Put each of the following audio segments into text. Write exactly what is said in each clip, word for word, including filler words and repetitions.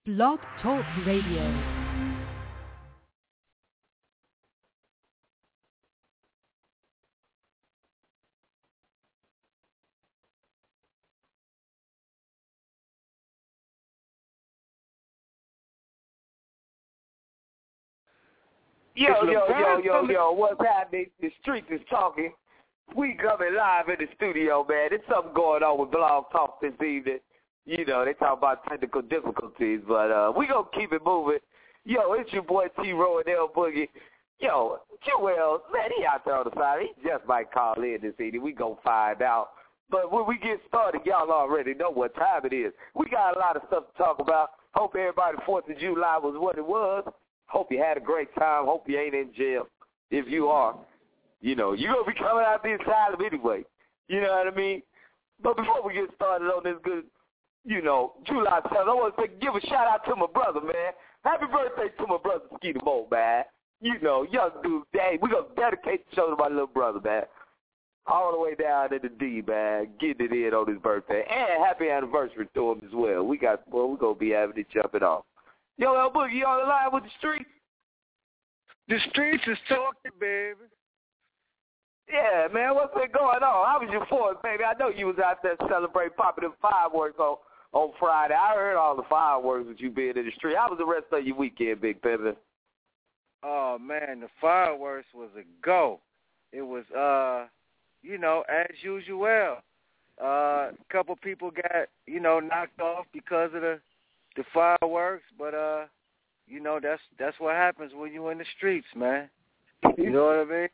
Blog Talk Radio. Yo, yo, yo, yo, yo, what's happening? The streets is talking. We coming live in the studio, man. There's something going on with Blog Talk this evening. You know, they talk about technical difficulties, but uh, we gonna keep it moving. Yo, it's your boy T-Row and L Boogie. Yo, Joel, man, he out there on the side. He just might call in this evening. We gonna find out. But when we get started, y'all already know what time it is. We got a lot of stuff to talk about. Hope everybody fourth of July was what it was. Hope you had a great time. Hope you ain't in jail. If you are, you know, you're going to be coming out the asylum anyway. You know what I mean? But before we get started on this good, you know, July seventh, I want to say, give a shout-out to my brother, man. Happy birthday to my brother, Skeeter Mo, man. You know, young dude, dang, we're going to dedicate the show to my little brother, man. All the way down to the D, man, getting it in on his birthday. And happy anniversary to him as well. We got, well, we're going to be having it jumping off. Yo, L Boogie, you on the line with the streets? The streets is talking, baby. Yeah, man, what's been going on? How was your fourth, baby? I know you was out there celebrating popping them fireworks on, on Friday. I heard all the fireworks with you being in the street. How was the rest of your weekend, Big Pimpin'? Oh, man, the fireworks was a go. It was, uh, you know, as usual. Uh, a couple people got, you know, knocked off because of the the fireworks, but, uh, you know, that's that's what happens when you're in the streets, man. You know what I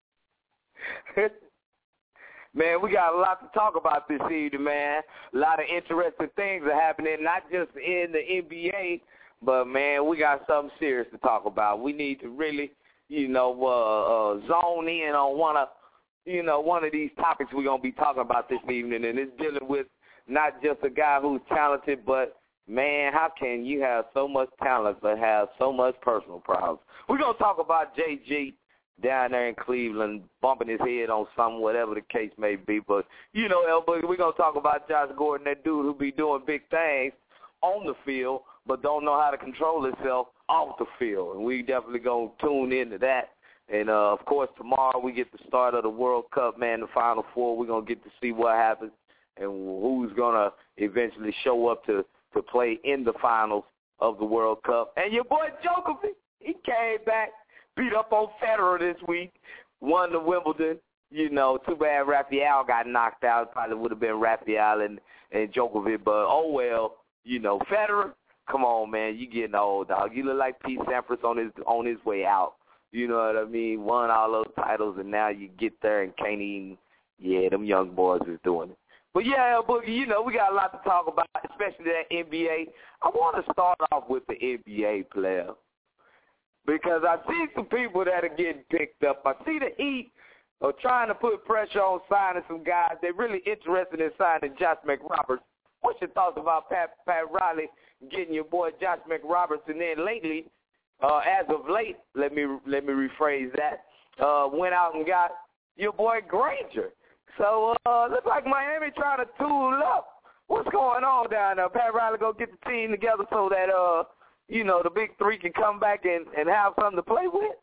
mean? Man, we got a lot to talk about this evening, man. A lot of interesting things are happening, not just in the N B A, but, man, we got something serious to talk about. We need to really, you know, uh, uh, zone in on one of, you know, one of these topics we're going to be talking about this evening, and it's dealing with not just a guy who's talented, but man, how can you have so much talent but have so much personal problems? We're going to talk about J G down there in Cleveland bumping his head on something, whatever the case may be. But, you know, L Boogie, we're going to talk about Josh Gordon, that dude who be doing big things on the field but don't know how to control himself off the field. And we definitely going to tune into that. And, uh, of course, tomorrow we get the start of the World Cup, man, the Final Four. We're going to get to see what happens and who's going to eventually show up to to play in the finals of the World Cup. And your boy Djokovic, he came back, beat up on Federer this week, won the Wimbledon. You know, too bad Rafael got knocked out. Probably would have been Rafael and, and Djokovic, but oh well. You know, Federer, come on, man, you getting old, dog. You look like Pete Sampras on his on his way out. You know what I mean? Won all those titles, and now you get there and can't even, yeah, them young boys is doing it. But, yeah, Boogie, you know, we got a lot to talk about, especially that N B A. I want to start off with the N B A player because I see some people that are getting picked up. I see the Heat are trying to put pressure on signing some guys. They're really interested in signing Josh McRoberts. What's your thoughts about Pat, Pat Riley getting your boy Josh McRoberts? And then lately, uh, as of late, let me let me rephrase that, uh, went out and got your boy Granger. So, uh, looks like Miami trying to tool up. What's going on down there? Pat Riley go get the team together so that, uh, you know, the big three can come back and, and have something to play with?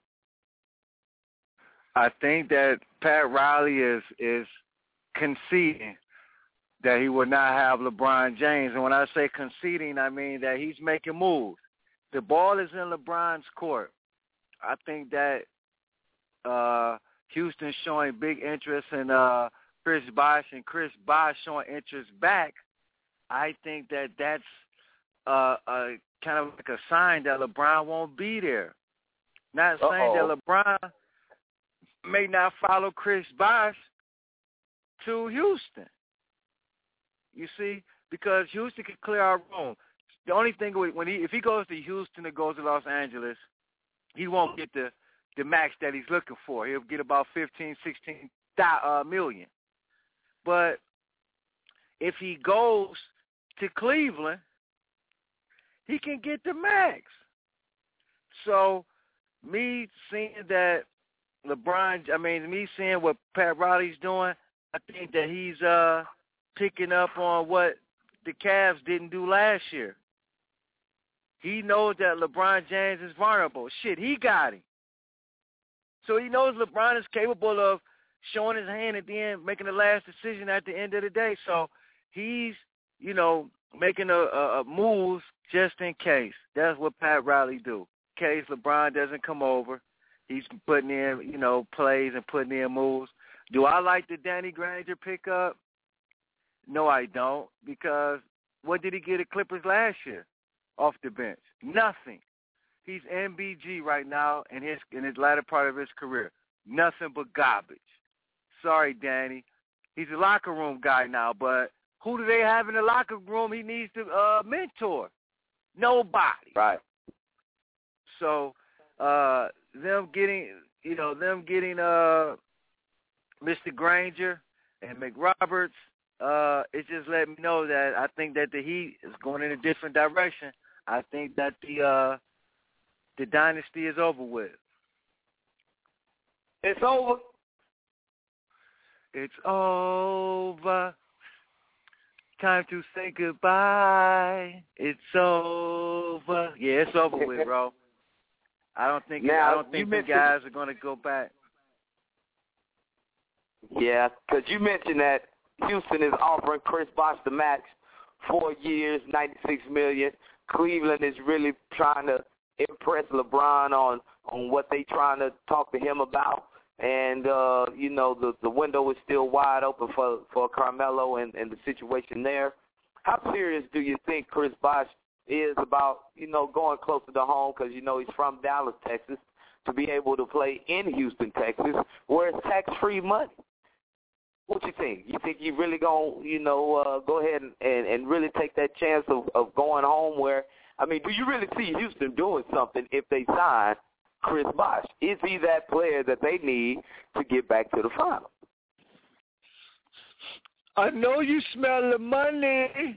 I think that Pat Riley is is conceding that he will not have LeBron James. And when I say conceding, I mean that he's making moves. The ball is in LeBron's court. I think that uh, Houston's showing big interest in uh, Chris Bosh, and Chris Bosh showing interest back. I think that that's uh, a kind of like a sign that LeBron won't be there. Not saying Uh-oh. that LeBron may not follow Chris Bosh to Houston. You see, because Houston can clear our room. The only thing when he if he goes to Houston or goes to Los Angeles, he won't get the the max that he's looking for. He'll get about fifteen, sixteen uh, million. But if he goes to Cleveland, he can get the max. So me seeing that LeBron, I mean, me seeing what Pat Riley's doing, I think that he's uh, picking up on what the Cavs didn't do last year. He knows that LeBron James is vulnerable. Shit, he got him. So he knows LeBron is capable of showing his hand at the end, making the last decision at the end of the day. So he's, you know, making a, a, a moves just in case. That's what Pat Riley do. In case LeBron doesn't come over, he's putting in, you know, plays and putting in moves. Do I like the Danny Granger pickup? No, I don't, because what did he get at Clippers last year off the bench? Nothing. He's M B G right now in his in his latter part of his career. Nothing but garbage. Sorry, Danny. He's a locker room guy now, but who do they have in the locker room he needs to uh, mentor? Nobody. Right. So uh, them getting, you know, them getting uh, Mister Granger and McRoberts, uh, it just let me know that I think that the Heat is going in a different direction. I think that the uh, the dynasty is over with. It's over. It's over. Time to say goodbye. It's over. Yeah, it's over with, bro. I don't think now, I don't think the guys are going to go back. Yeah, because you mentioned that Houston is offering Chris Bosh the max, four years, ninety-six million dollars. Cleveland is really trying to impress LeBron on, on what they trying to talk to him about. And, uh, you know, the, the window is still wide open for, for Carmelo and, and the situation there. How serious do you think Chris Bosh is about, you know, going closer to home, because, you know, he's from Dallas, Texas, to be able to play in Houston, Texas, where it's tax-free money? What you think? You think you really going to, you know, uh, go ahead and, and, and really take that chance of, of going home where, I mean, do you really see Houston doing something if they sign Chris Bosh? Is he that player that they need to get back to the final? I know you smell the money.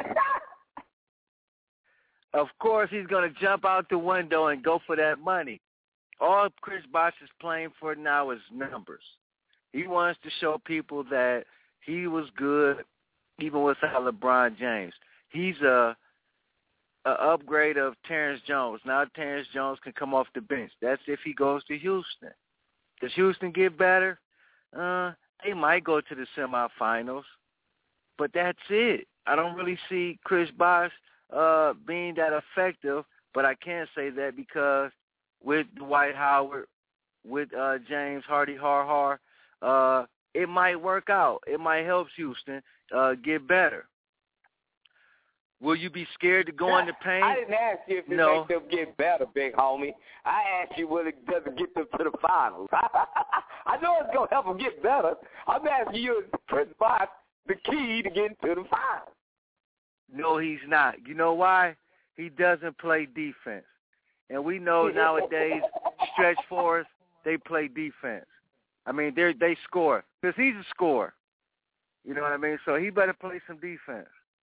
Of course, he's going to jump out the window and go for that money. All Chris Bosh is playing for now is numbers. He wants to show people that he was good even without LeBron James. He's a, a upgrade of Terrence Jones. Now Terrence Jones can come off the bench. That's if he goes to Houston. Does Houston get better? Uh, they might go to the semifinals, but that's it. I don't really see Chris Bosh uh, being that effective, but I can't say that because with Dwight Howard, with uh, James Hardy Har Har, uh, it might work out. It might help Houston uh, get better. Will you be scared to go in the paint? I didn't ask you if it no. makes them get better, big homie. I asked you whether it doesn't get them to the finals. I know it's going to help them get better. I'm asking you, is Chris Bosh the key to getting to the finals? No, he's not. You know why? He doesn't play defense. And we know nowadays stretch fours, they play defense. I mean, they they score because he's a scorer. You know what I mean? So he better play some defense.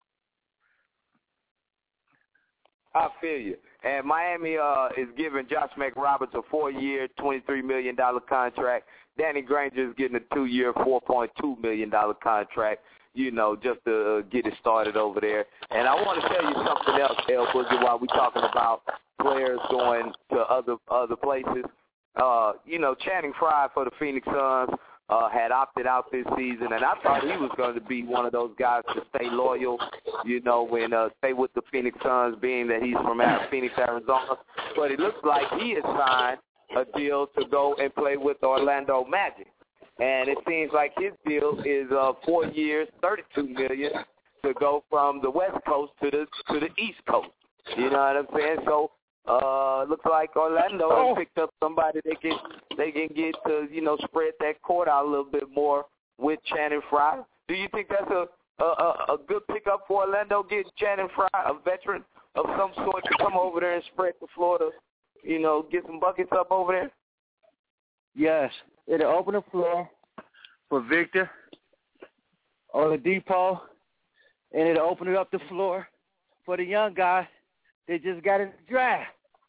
I feel you. And Miami uh, is giving Josh McRoberts a four-year, twenty-three million dollars contract. Danny Granger is getting a two-year, four point two million dollars contract, you know, just to uh, get it started over there. And I want to tell you something else, El Boogie, while we're talking about players going to other other places. Uh, you know, Channing Frye for the Phoenix Suns uh, had opted out this season, and I thought he was going to be one of those guys to stay loyal, you know, and uh, stay with the Phoenix Suns, being that he's from Phoenix, Arizona. But it looks like he has signed a deal to go and play with Orlando Magic. And it seems like his deal is uh, four years, thirty-two million dollars to go from the West Coast to the to the East Coast. You know what I'm saying? So uh, looks like Orlando has picked up somebody they can they can get to, you know, spread that court out a little bit more with Channing Frye. Do you think that's a a, a good pickup for Orlando, getting Channing Frye, a veteran of some sort, to come over there and spread the floor to, you know, get some buckets up over there? Yes. It'll open the floor for Victor Oladipo, and it'll open it up the floor for the young guy they just got in the draft.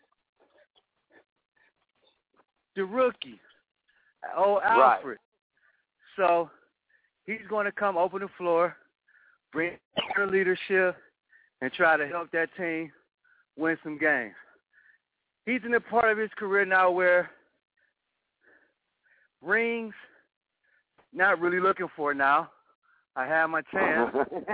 The rookie, oh, Alfred. Right. So he's going to come open the floor, bring her leadership, and try to help that team win some games. He's in a part of his career now where rings, not really looking for it now. I had my chance.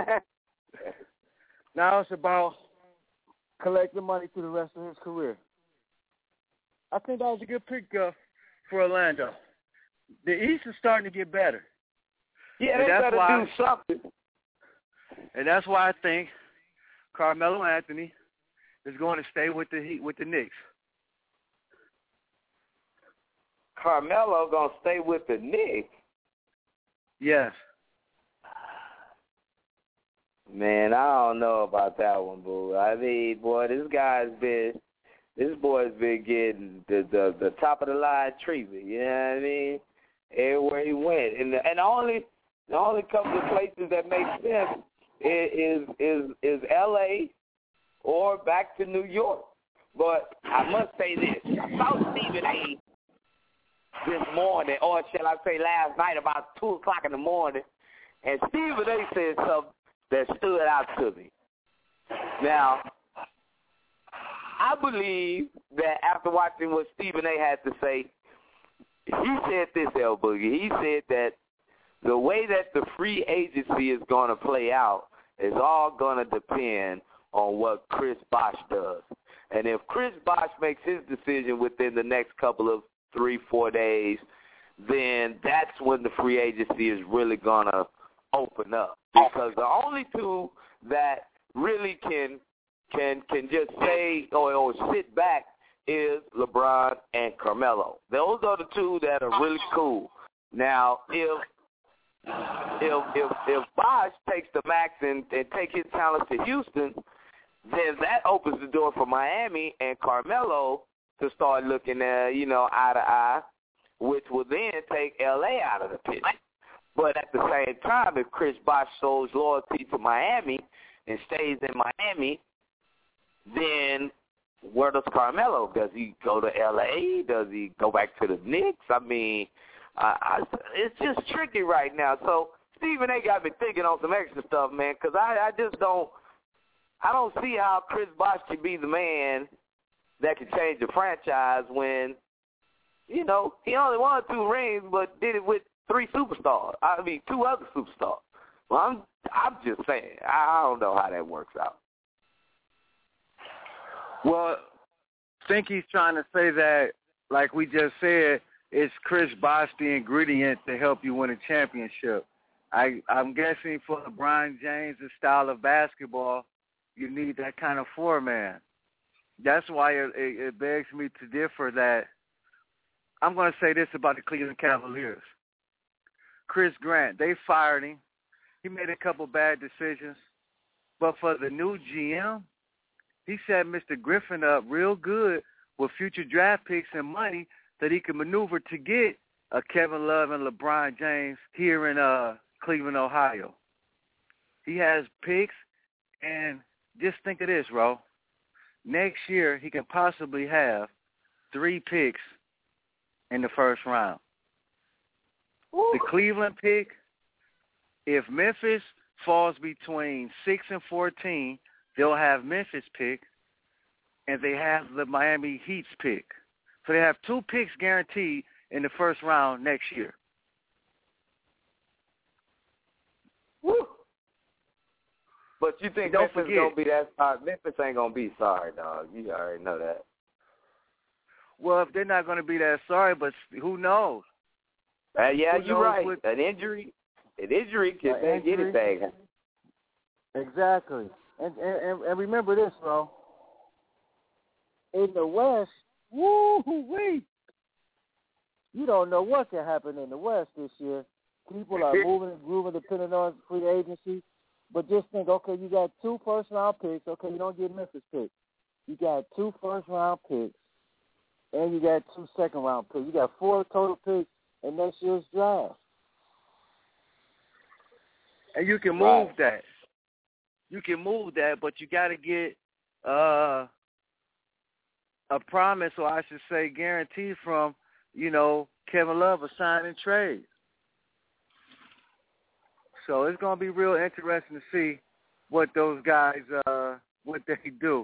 Now it's about collecting money through the rest of his career. I think that was a good pick uh, for Orlando. The East is starting to get better. Yeah, they got to do something. And that's why I think Carmelo Anthony is going to stay with the Heat, with the Knicks. Carmelo going to stay with the Knicks? Yes. Man, I don't know about that one, boo. I mean, boy, this guy's been, this boy's been getting the the, the top of the line treatment. You know what I mean? Everywhere he went, and the, and the only the only couple of places that make sense is is is L A or back to New York. But I must say this: I saw Stephen A. this morning, or shall I say last night, about two o'clock in the morning, and Stephen A. said something that stood out to me. Now, I believe that after watching what Stephen A. had to say, he said this, L Boogie. He said that the way that the free agency is going to play out is all going to depend on what Chris Bosh does. And if Chris Bosh makes his decision within the next couple of three, four days, then that's when the free agency is really going to open up. Because the only two that really can can can just say or, or sit back is LeBron and Carmelo. Those are the two that are really cool. Now, if if if if Bosh takes the max and, and take his talents to Houston, then that opens the door for Miami and Carmelo to start looking at, you know, eye to eye, which will then take L A out of the picture. But at the same time, if Chris Bosh shows loyalty to Miami and stays in Miami, then where does Carmelo? Does he go to L A? Does he go back to the Knicks? I mean, I, I, it's just tricky right now. So Stephen A. got me thinking on some extra stuff, man, because I, I just don't – I don't see how Chris Bosh can be the man that can change the franchise when, you know, he only won two rings but did it with three superstars. I mean, two other superstars. Well, I'm I'm just saying. I don't know how that works out. Well, I think he's trying to say that, like we just said, it's Chris Bosh the ingredient to help you win a championship. I, I'm guessing for LeBron James' style of basketball, you need that kind of four-man. That's why it, it, it begs me to differ that I'm going to say this about the Cleveland Cavaliers. Chris Grant, they fired him. He made a couple bad decisions. But for the new G M, he set Mister Griffin up real good with future draft picks and money that he can maneuver to get a Kevin Love and LeBron James here in uh, Cleveland, Ohio. He has picks, and just think of this, Ro. Next year, he can possibly have three picks in the first round. Ooh. The Cleveland pick, if Memphis falls between six and fourteen, they'll have Memphis pick, and they have the Miami Heat's pick. So they have two picks guaranteed in the first round next year. Woo. But you think Don't Memphis forget, gonna be that sorry? Memphis ain't gonna be sorry, dog. You already know that. Well, if they're not gonna be that sorry, but who knows? Uh, yeah, who you're knows right. What, an injury, an injury can an get it back. Exactly. And, and and remember this, bro. In the West, woo-wee, you don't know what can happen in the West this year. People are moving and grooving depending on free agency. But just think, okay, you got two first-round picks. Okay, you don't get Memphis picks. You got two first-round picks, and you got two second-round picks. You got four total picks in next year's draft. And you can move right. that. You can move that, but you got to get uh, a promise, or I should say guarantee from, you know, Kevin Love, a sign and trade. So it's going to be real interesting to see what those guys, uh, what they do.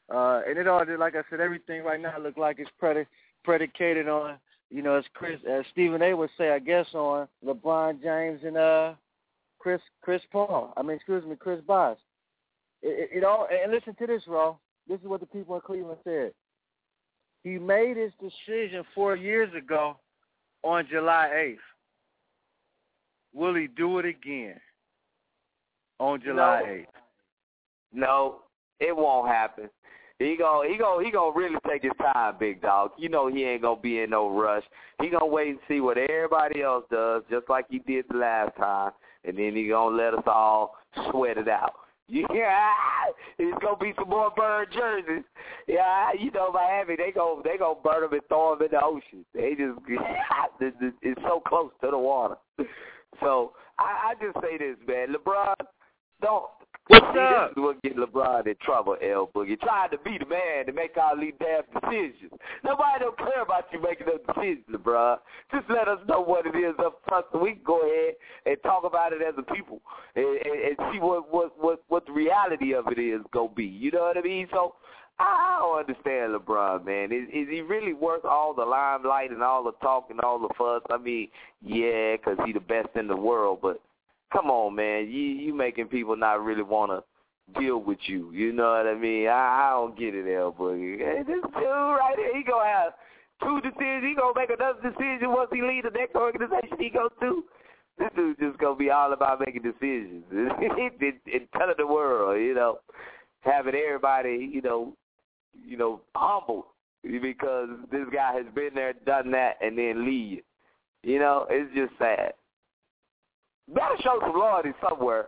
Uh, and it all, like I said, everything right now look like it's predi- predicated on, you know, as Chris, as Stephen A. would say, I guess, on LeBron James and uh, Chris Chris Paul. I mean, excuse me, Chris Bosh. It, it, it all, and listen to this, Ro. This is what the people in Cleveland said. He made his decision four years ago on July eighth. Will he do it again on July eighth? No, it won't happen. He gon' he gon' he gonna really take his time, big dog. You know he ain't gonna be in no rush. He gonna wait and see what everybody else does, just like he did the last time, and then he gonna let us all sweat it out. Yeah, it's gonna be some more burned jerseys. Yeah, you know Miami, they go they gonna burn them and throw them in the ocean. They just it's so close to the water. So I, I just say this, man, LeBron, don't. What's See, up? This is what get LeBron in trouble, L Boogie. Trying to be the man to make all these damn decisions. Nobody don't care about you making those decisions, LeBron. Just let us know what it is up front so we can go ahead and talk about it as a people and, and, and see what, what, what, what the reality of it is going to be. You know what I mean? So I don't understand LeBron, man. Is, is he really worth all the limelight and all the talk and all the fuss? I mean, yeah, because he's the best in the world, but come on, man. You you making people not really want to deal with you. You know what I mean? I, I don't get it, L Boogie. Hey, this dude right here, he going to have two decisions. He going to make another decision once he leave the next organization he goes to. This dude just going to be all about making decisions and, and telling the world, you know, having everybody, you know, you know, humble because this guy has been there, done that, and then leave. You know, it's just sad. Better show some loyalty somewhere.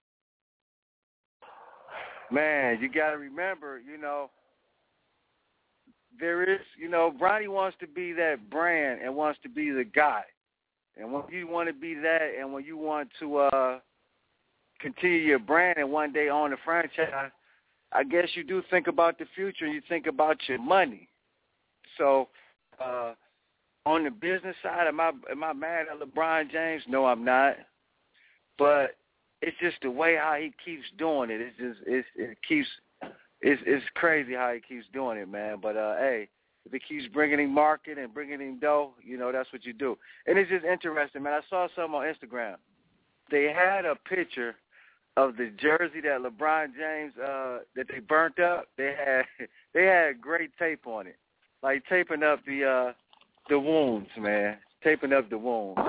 Man, you got to remember, you know, there is, you know, Bronny wants to be that brand and wants to be the guy. And when you want to be that and when you want to uh, continue your brand and one day own a franchise, I guess you do think about the future and you think about your money. So uh, on the business side, am I, am I mad at LeBron James? No, I'm not. But it's just the way how he keeps doing it. It's just it's, it keeps it's it's crazy how he keeps doing it, man. But uh, hey, if it keeps bringing him market and bringing him dough, you know that's what you do. And it's just interesting, man. I saw something on Instagram. They had a picture of the jersey that LeBron James uh, that they burnt up. They had they had great tape on it, like taping up the uh, the wounds, man. Taping up the wounds.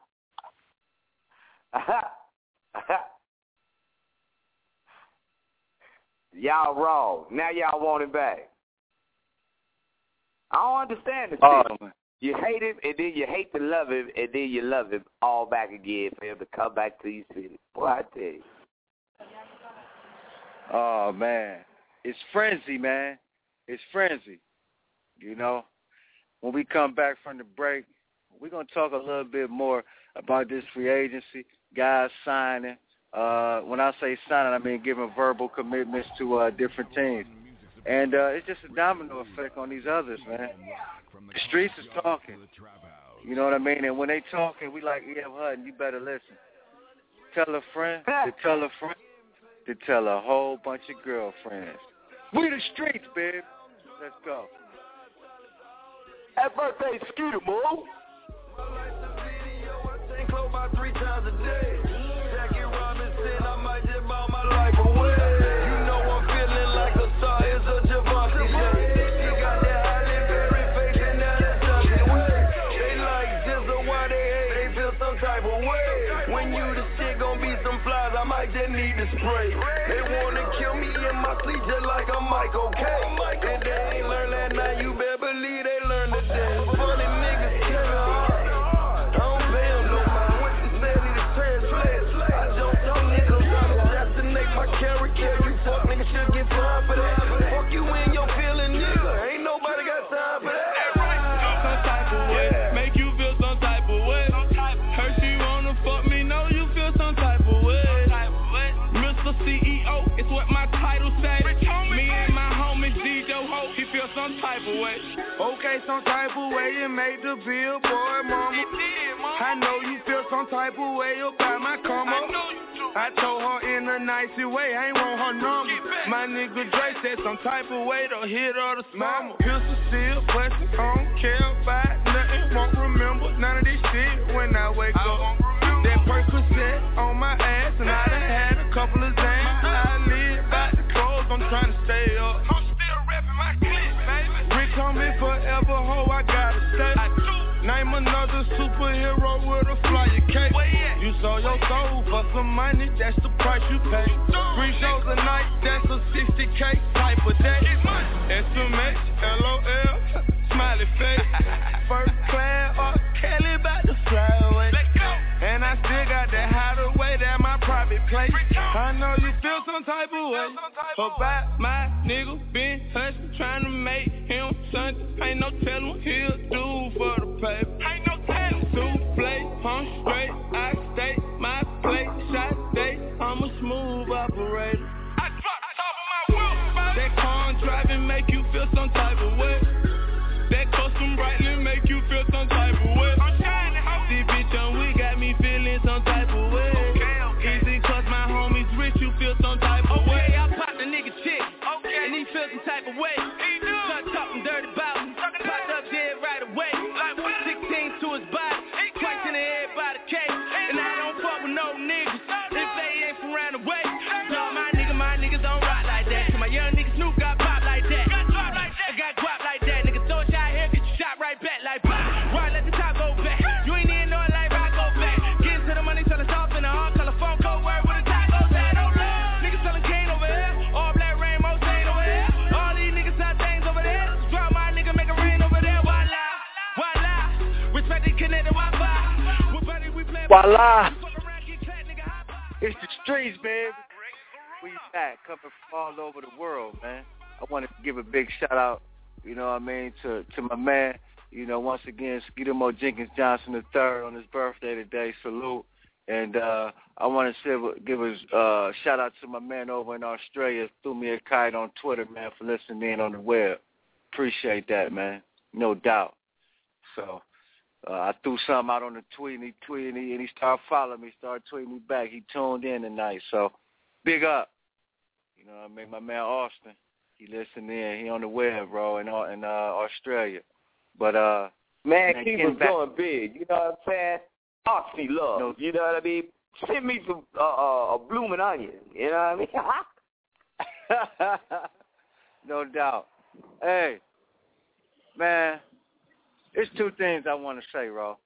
Y'all wrong. Now y'all want him back. I don't understand this oh, thing. You hate him, and then you hate to love him, and then you love him all back again for him to come back to your city. Boy, I tell you. Oh, man. It's frenzy, man. It's frenzy. You know, when we come back from the break, we're going to talk a little bit more about this free agency, guys signing. Uh, when I say signing, I mean giving verbal commitments to uh, different teams. And uh, it's just a domino effect on these others, man. The streets is talking. You know what I mean? And when they talking, we like, E F Hutton, you better listen. Tell a friend to tell a friend to tell a whole bunch of girlfriends. We the streets, babe. Let's go. Happy birthday, Scooter, move. About three times a day. Jackie Robinson, I might just bow my life away. You know I'm feeling like a star is a Javante. She got that Halle Berry face and that Ashanti way. They like Jizzle, why they hate? They feel some type of way. When you the shit gon' be some flies, I might just need to spray. They wanna kill me in my sleep just like I'm Michael K. And they ain't learned that now, you better believe they learned today. Funny niggas Kevin Hart. Character, you fuck nigga should get fined for that. Fuck you in your feeling, nigga. Ain't nobody got time for that. Some type of way, make you feel some type of way. Her she wanna fuck me, know you feel some type of way. Mister C E O, it's what my title say. Me and my homies D J Ho, he feel some type of way. Okay, some type of way, you made the billboard, mama. I know you feel some type of way about my come up. I told her in a nicey way, I ain't want her number. My nigga Dre said some type of way to hit her the summer. Pistol still bustin', I don't care about nothing. Won't remember none of this shit when I wake up. That Percocet on my ass, and I done had a couple of Zans. I live by the clothes, I'm trying to stay up. I'm still rapping my clip, baby. Rick coming forever, ho, I gotta stay. I do. Name another superhero with a flyer cake. You sold your soul for some money, that's the price you pay. Three shows a night, that's a sixty K type of day. S M H, L O L, smiley face. First class, or Kelly about to fly away. And I still got that hideaway, that my private place. I know you feel some type of way about my nigga been hustling, trying to make him something. Ain't no telling what he'll do for the paper. Ain't no telling. Two play, I'm straight, I stay my plate, shot day. I'm a smooth operator. I drop the top of my wheel. That car driving make you feel some type of way. That custom brightly make you feel some type of way. I'm shining, ho. This bitch on we got me feeling some type of way. Okay, okay. Easy cause my homies rich, you feel some type of way. Okay, I popped a nigga chick, okay, and he feel some type of way. He do. Start talking dirty about him, popped up dead right away. Like what? sixteen to his body, twice in the head by the cake. And I don't fuck with no niggas if they ain't from around the way. Dog, my nigga, my niggas don't rock like that. So my young niggas Snoop got pop like that. I got guap like that, nigga. Throw a shot here, get you shot right back like pop. Right, let the top go back. You ain't even know it like rock go back. Get into the money, turn us off in the hard color phone code word with a top goes at. Niggas selling cane over here, all black rainbow chain over here. All these niggas have things over there. Drop my nigga, make it rain over there. Voila, voila. Respect the connected Wi-Fi. With buddy, we play. Voila. It's the streets, baby. We back, coming from all over the world, man. I want to give a big shout out, you know what I mean, to, to my man, you know, once again, Skidamo Jenkins Johnson the third on his birthday today. Salute. And uh, I want to give a uh, shout out to my man over in Australia, threw me a kite on Twitter, man, for listening in on the web. Appreciate that, man. No doubt. So uh, I threw something out on the tweet, and he tweeted, and he, and he started following me, started tweeting me back. He tuned in tonight. So big up. You know what I mean? My man Austin. He listened in. He on the web, bro, in, in uh, Australia. But, uh... Man, man keep us going big. You know what I'm saying? Oxy love. No. You know what I mean? Send me some uh, uh, a blooming onion. You know what I mean? No doubt. Hey, man, there's two things I want to say, Ro.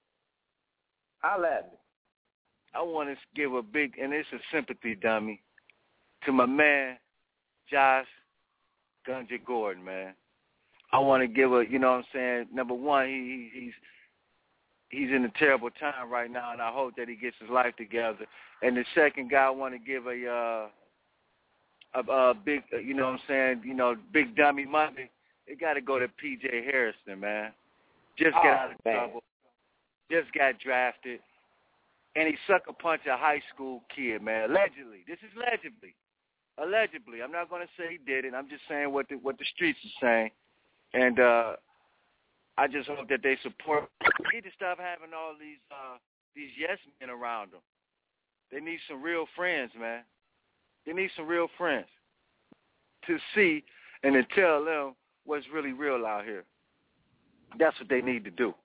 I'll let me. I want to give a big, and it's a sympathy dummy, to my man, Josh Gunja Gordon, man. I want to give a, you know what I'm saying, number one, he, he's he's in a terrible time right now, and I hope that he gets his life together. And the second guy I want to give a, uh, a, a big, you know what I'm saying, you know, big dummy Monday, it got to go to P J Harrison, man. Just got oh, out of man. trouble. Just got drafted. And he sucker punched a high school kid, man, allegedly. This is allegedly. Allegedly. I'm not going to say he did it. I'm just saying what the, what the streets are saying. And uh, I just hope that they support. They need to stop having all these uh, these yes men around them. They need some real friends, man. They need some real friends to see and to tell them what's really real out here. That's what they need to do.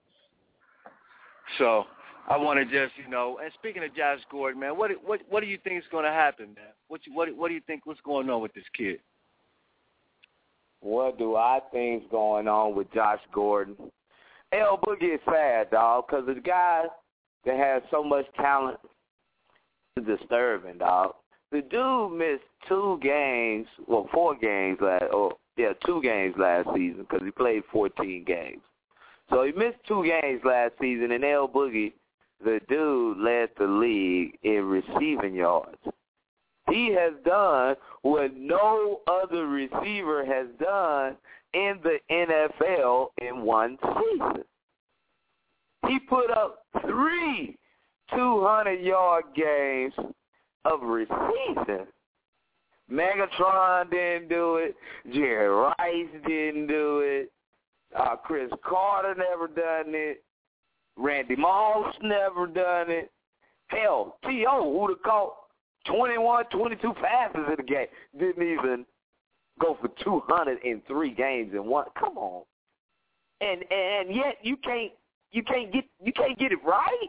So I want to just, you know, and speaking of Josh Gordon, man, what what what do you think is going to happen, man? What you, what what do you think? What's going on with this kid? What do I think's going on with Josh Gordon? L Boogie is sad, dog, because the guy that has so much talent is disturbing, dog. The dude missed two games, well, four games last, or yeah, two games last season because he played fourteen games. So he missed two games last season, and L Boogie, the dude, led the league in receiving yards. He has done what no other receiver has done in the N F L in one season. He put up three two hundred-yard games of receiving. Megatron didn't do it. Jerry Rice didn't do it. Uh, Chris Carter never done it. Randy Moss never done it. Hell, T O, who would have caught twenty-one, twenty-two passes in the game, didn't even go for two hundred three games in one. Come on. And and yet you can't you can't get you can't get it right?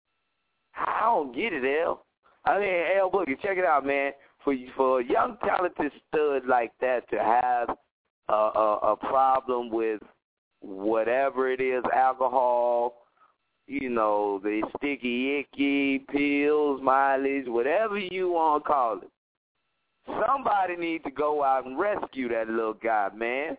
I don't get it, L. I mean, L Boogie, check it out, man. For for a young talented stud like that to have a, a, a problem with whatever it is, alcohol, you know, the sticky icky, pills, mileage, whatever you want to call it. Somebody needs to go out and rescue that little guy, man.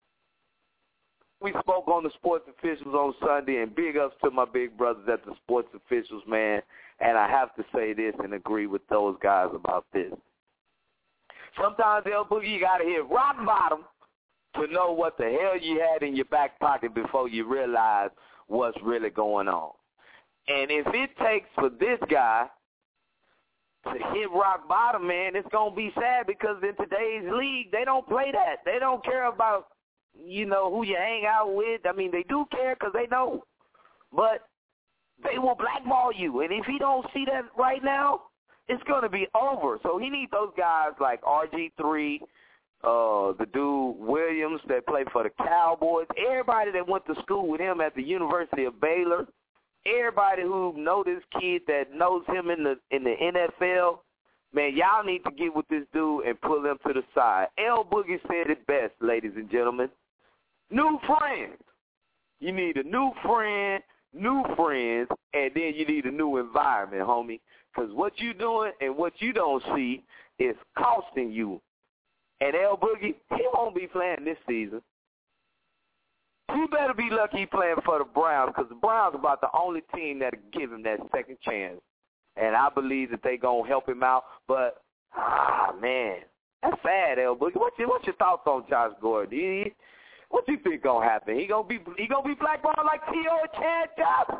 We spoke on the sports officials on Sunday, and big ups to my big brothers at the sports officials, man. And I have to say this and agree with those guys about this. Sometimes, L Boogie, you got to hit rock bottom to know what the hell you had in your back pocket before you realize what's really going on. And if it takes for this guy to hit rock bottom, man, it's going to be sad because in today's league, they don't play that. They don't care about, you know, who you hang out with. I mean, they do care because they know. But they will blackball you. And if he don't see that right now, it's going to be over. So he needs those guys like R G three, uh, the dude Williams that played for the Cowboys, everybody that went to school with him at the University of Baylor, everybody who know this kid that knows him in the in the N F L, man, y'all need to get with this dude and pull him to the side. L Boogie said it best, ladies and gentlemen. New friends. You need a new friend, new friends, and then you need a new environment, homie. Because what you doing and what you don't see is costing you. And L Boogie, he won't be playing this season. You better be lucky he playing for the Browns because the Browns are about the only team that'll give him that second chance. And I believe that they going to help him out. But, ah, man, that's sad, L Boogie. What's your, what's your thoughts on Josh Gordon? He, what you think going to happen? He going to be he gonna be blackballed like T O and Chad Johnson?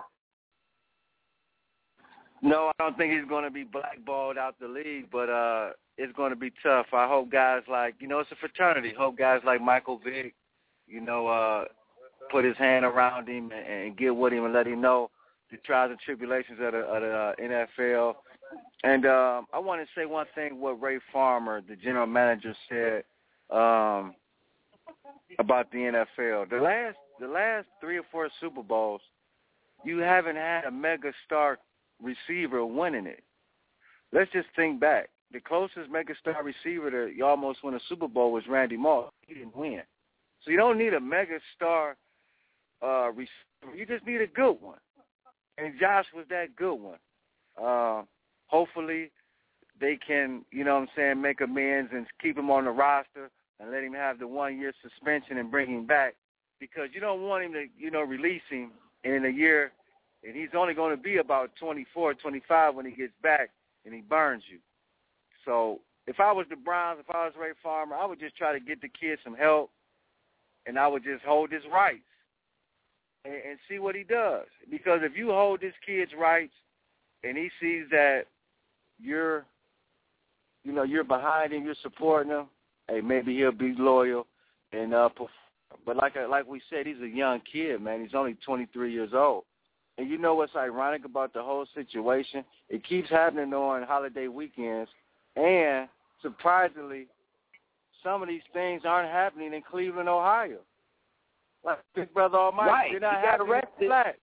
No, I don't think he's going to be blackballed out the league, but uh, it's going to be tough. I hope guys like, you know, it's a fraternity. Hope guys like Michael Vick, you know, uh, put his hand around him and, and get with him and let him know the trials and tribulations of the, of the uh, N F L. And um, I want to say one thing what Ray Farmer, the general manager, said um, about the N F L. The last, the last three or four Super Bowls, you haven't had a mega star receiver winning it. Let's just think back. The closest megastar receiver to almost win a Super Bowl was Randy Moss. He didn't win. So you don't need a megastar uh, receiver. You just need a good one. And Josh was that good one. Uh, hopefully they can, you know what I'm saying, make amends and keep him on the roster and let him have the one-year suspension and bring him back because you don't want him to, you know, release him in a year and he's only going to be about twenty-four, twenty-five when he gets back, and he burns you. So if I was the Browns, if I was Ray Farmer, I would just try to get the kid some help, and I would just hold his rights and, and see what he does. Because if you hold this kid's rights and he sees that you're, you know, you're behind him, you're supporting him, hey, maybe he'll be loyal and uh, perform. But like like we said, he's a young kid, man. He's only twenty-three years old. And you know what's ironic about the whole situation? It keeps happening on holiday weekends. And surprisingly, some of these things aren't happening in Cleveland, Ohio. Like Big Brother Almighty, right. they're not he got happening arrested. Black.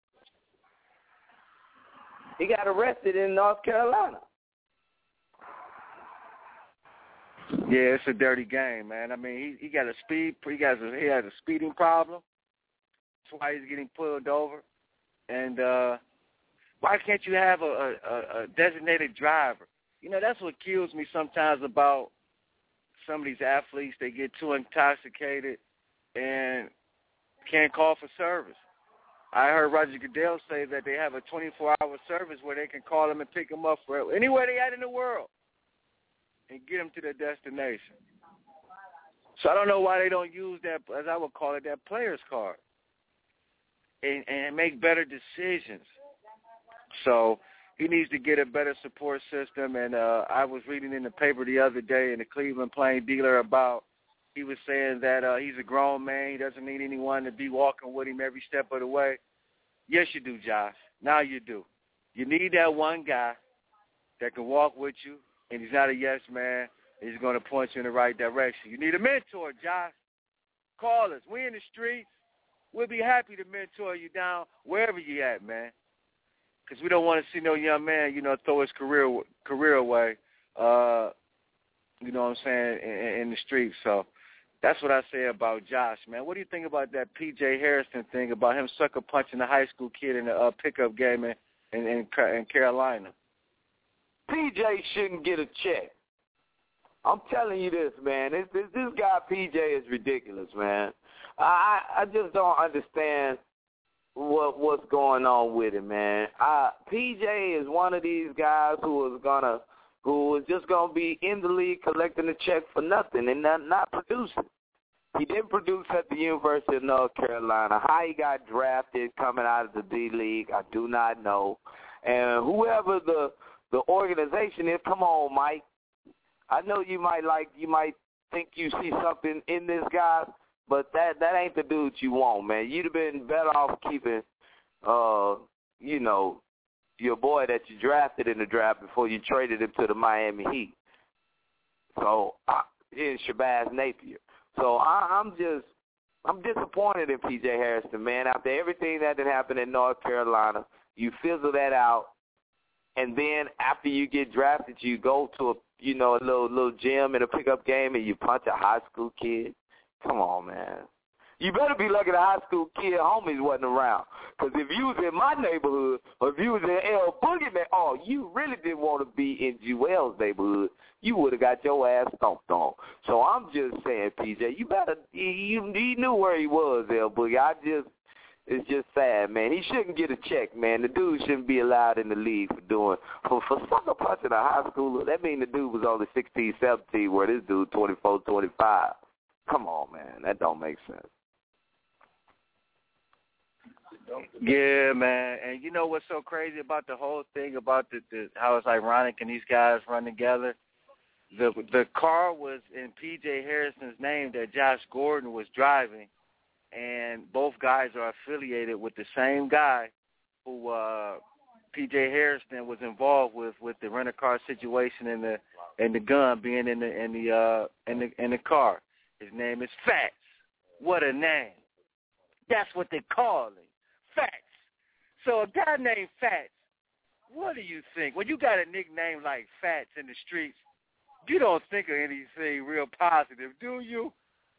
He got arrested in North Carolina. Yeah, it's a dirty game, man. I mean, he he got a speed, he got a, he has a speeding problem. That's why he's getting pulled over. And uh, why can't you have a, a, a designated driver? You know, that's what kills me sometimes about some of these athletes. They get too intoxicated and can't call for service. I heard Roger Goodell say that they have a twenty-four hour service where they can call them and pick them up for anywhere they at in the world and get them to their destination. So I don't know why they don't use that, as I would call it, that player's card. And, and make better decisions. So he needs to get a better support system. And uh, I was reading in the paper the other day in the Cleveland Plain Dealer about, he was saying that uh, he's a grown man. He doesn't need anyone to be walking with him every step of the way. Yes, you do, Josh. Now you do. You need that one guy that can walk with you, and he's not a yes man. He's going to point you in the right direction. You need a mentor, Josh. Call us. We in the streets. We'll be happy to mentor you down wherever you at, man. Because we don't want to see no young man, you know, throw his career career away, uh, you know what I'm saying, in, in the streets. So that's what I say about Josh, man. What do you think about that P J Harrison thing, about him sucker punching the high school kid in the uh, pickup game in, in, in, in Carolina? P J shouldn't get a check. I'm telling you this, man. This, this, this guy P J is ridiculous, man. I I just don't understand what what's going on with him, man. I, P J is one of these guys who is gonna who is just gonna be in the league collecting a check for nothing and not not producing. He didn't produce at the University of North Carolina. How he got drafted coming out of the D League, I do not know. And whoever the the organization is, come on, Mike. I know you might like, you might think you see something in this guy, but that that ain't the dude you want, man. You'd have been better off keeping, uh, you know, your boy that you drafted in the draft before you traded him to the Miami Heat. So, uh, in Shabazz Napier. So I, I'm just, I'm disappointed in P J Harrison, man. After everything that had happened in North Carolina, you fizzle that out, and then after you get drafted, you go to a you know, a little little gym in a pickup game and you punch a high school kid. Come on, man. You better be lucky the high school kid homies wasn't around. Because if you was in my neighborhood or if you was in El Boogie, oh, you really didn't want to be in Jewel's neighborhood. You would have got your ass stomped on. So I'm just saying, P J, you better, you, you knew where he was, El Boogie. I just, it's just sad, man. He shouldn't get a check, man. The dude shouldn't be allowed in the league for doing, for, for sucker punching a high schooler. That means the dude was only sixteen, seventeen, where this dude twenty-four, twenty-five. Come on, man. That don't make sense. Yeah, man. And you know what's so crazy about the whole thing, about the, the how it's ironic and these guys run together? The the car was in P J Harrison's name that Josh Gordon was driving, and both guys are affiliated with the same guy who uh, P J Harrison was involved with with the rental car situation and the and the gun being in the in the uh, in the in the car. His name is Fats. What a name! That's what they call him, Fats. So a guy named Fats, what do you think? When you got a nickname like Fats in the streets, you don't think of anything real positive, do you?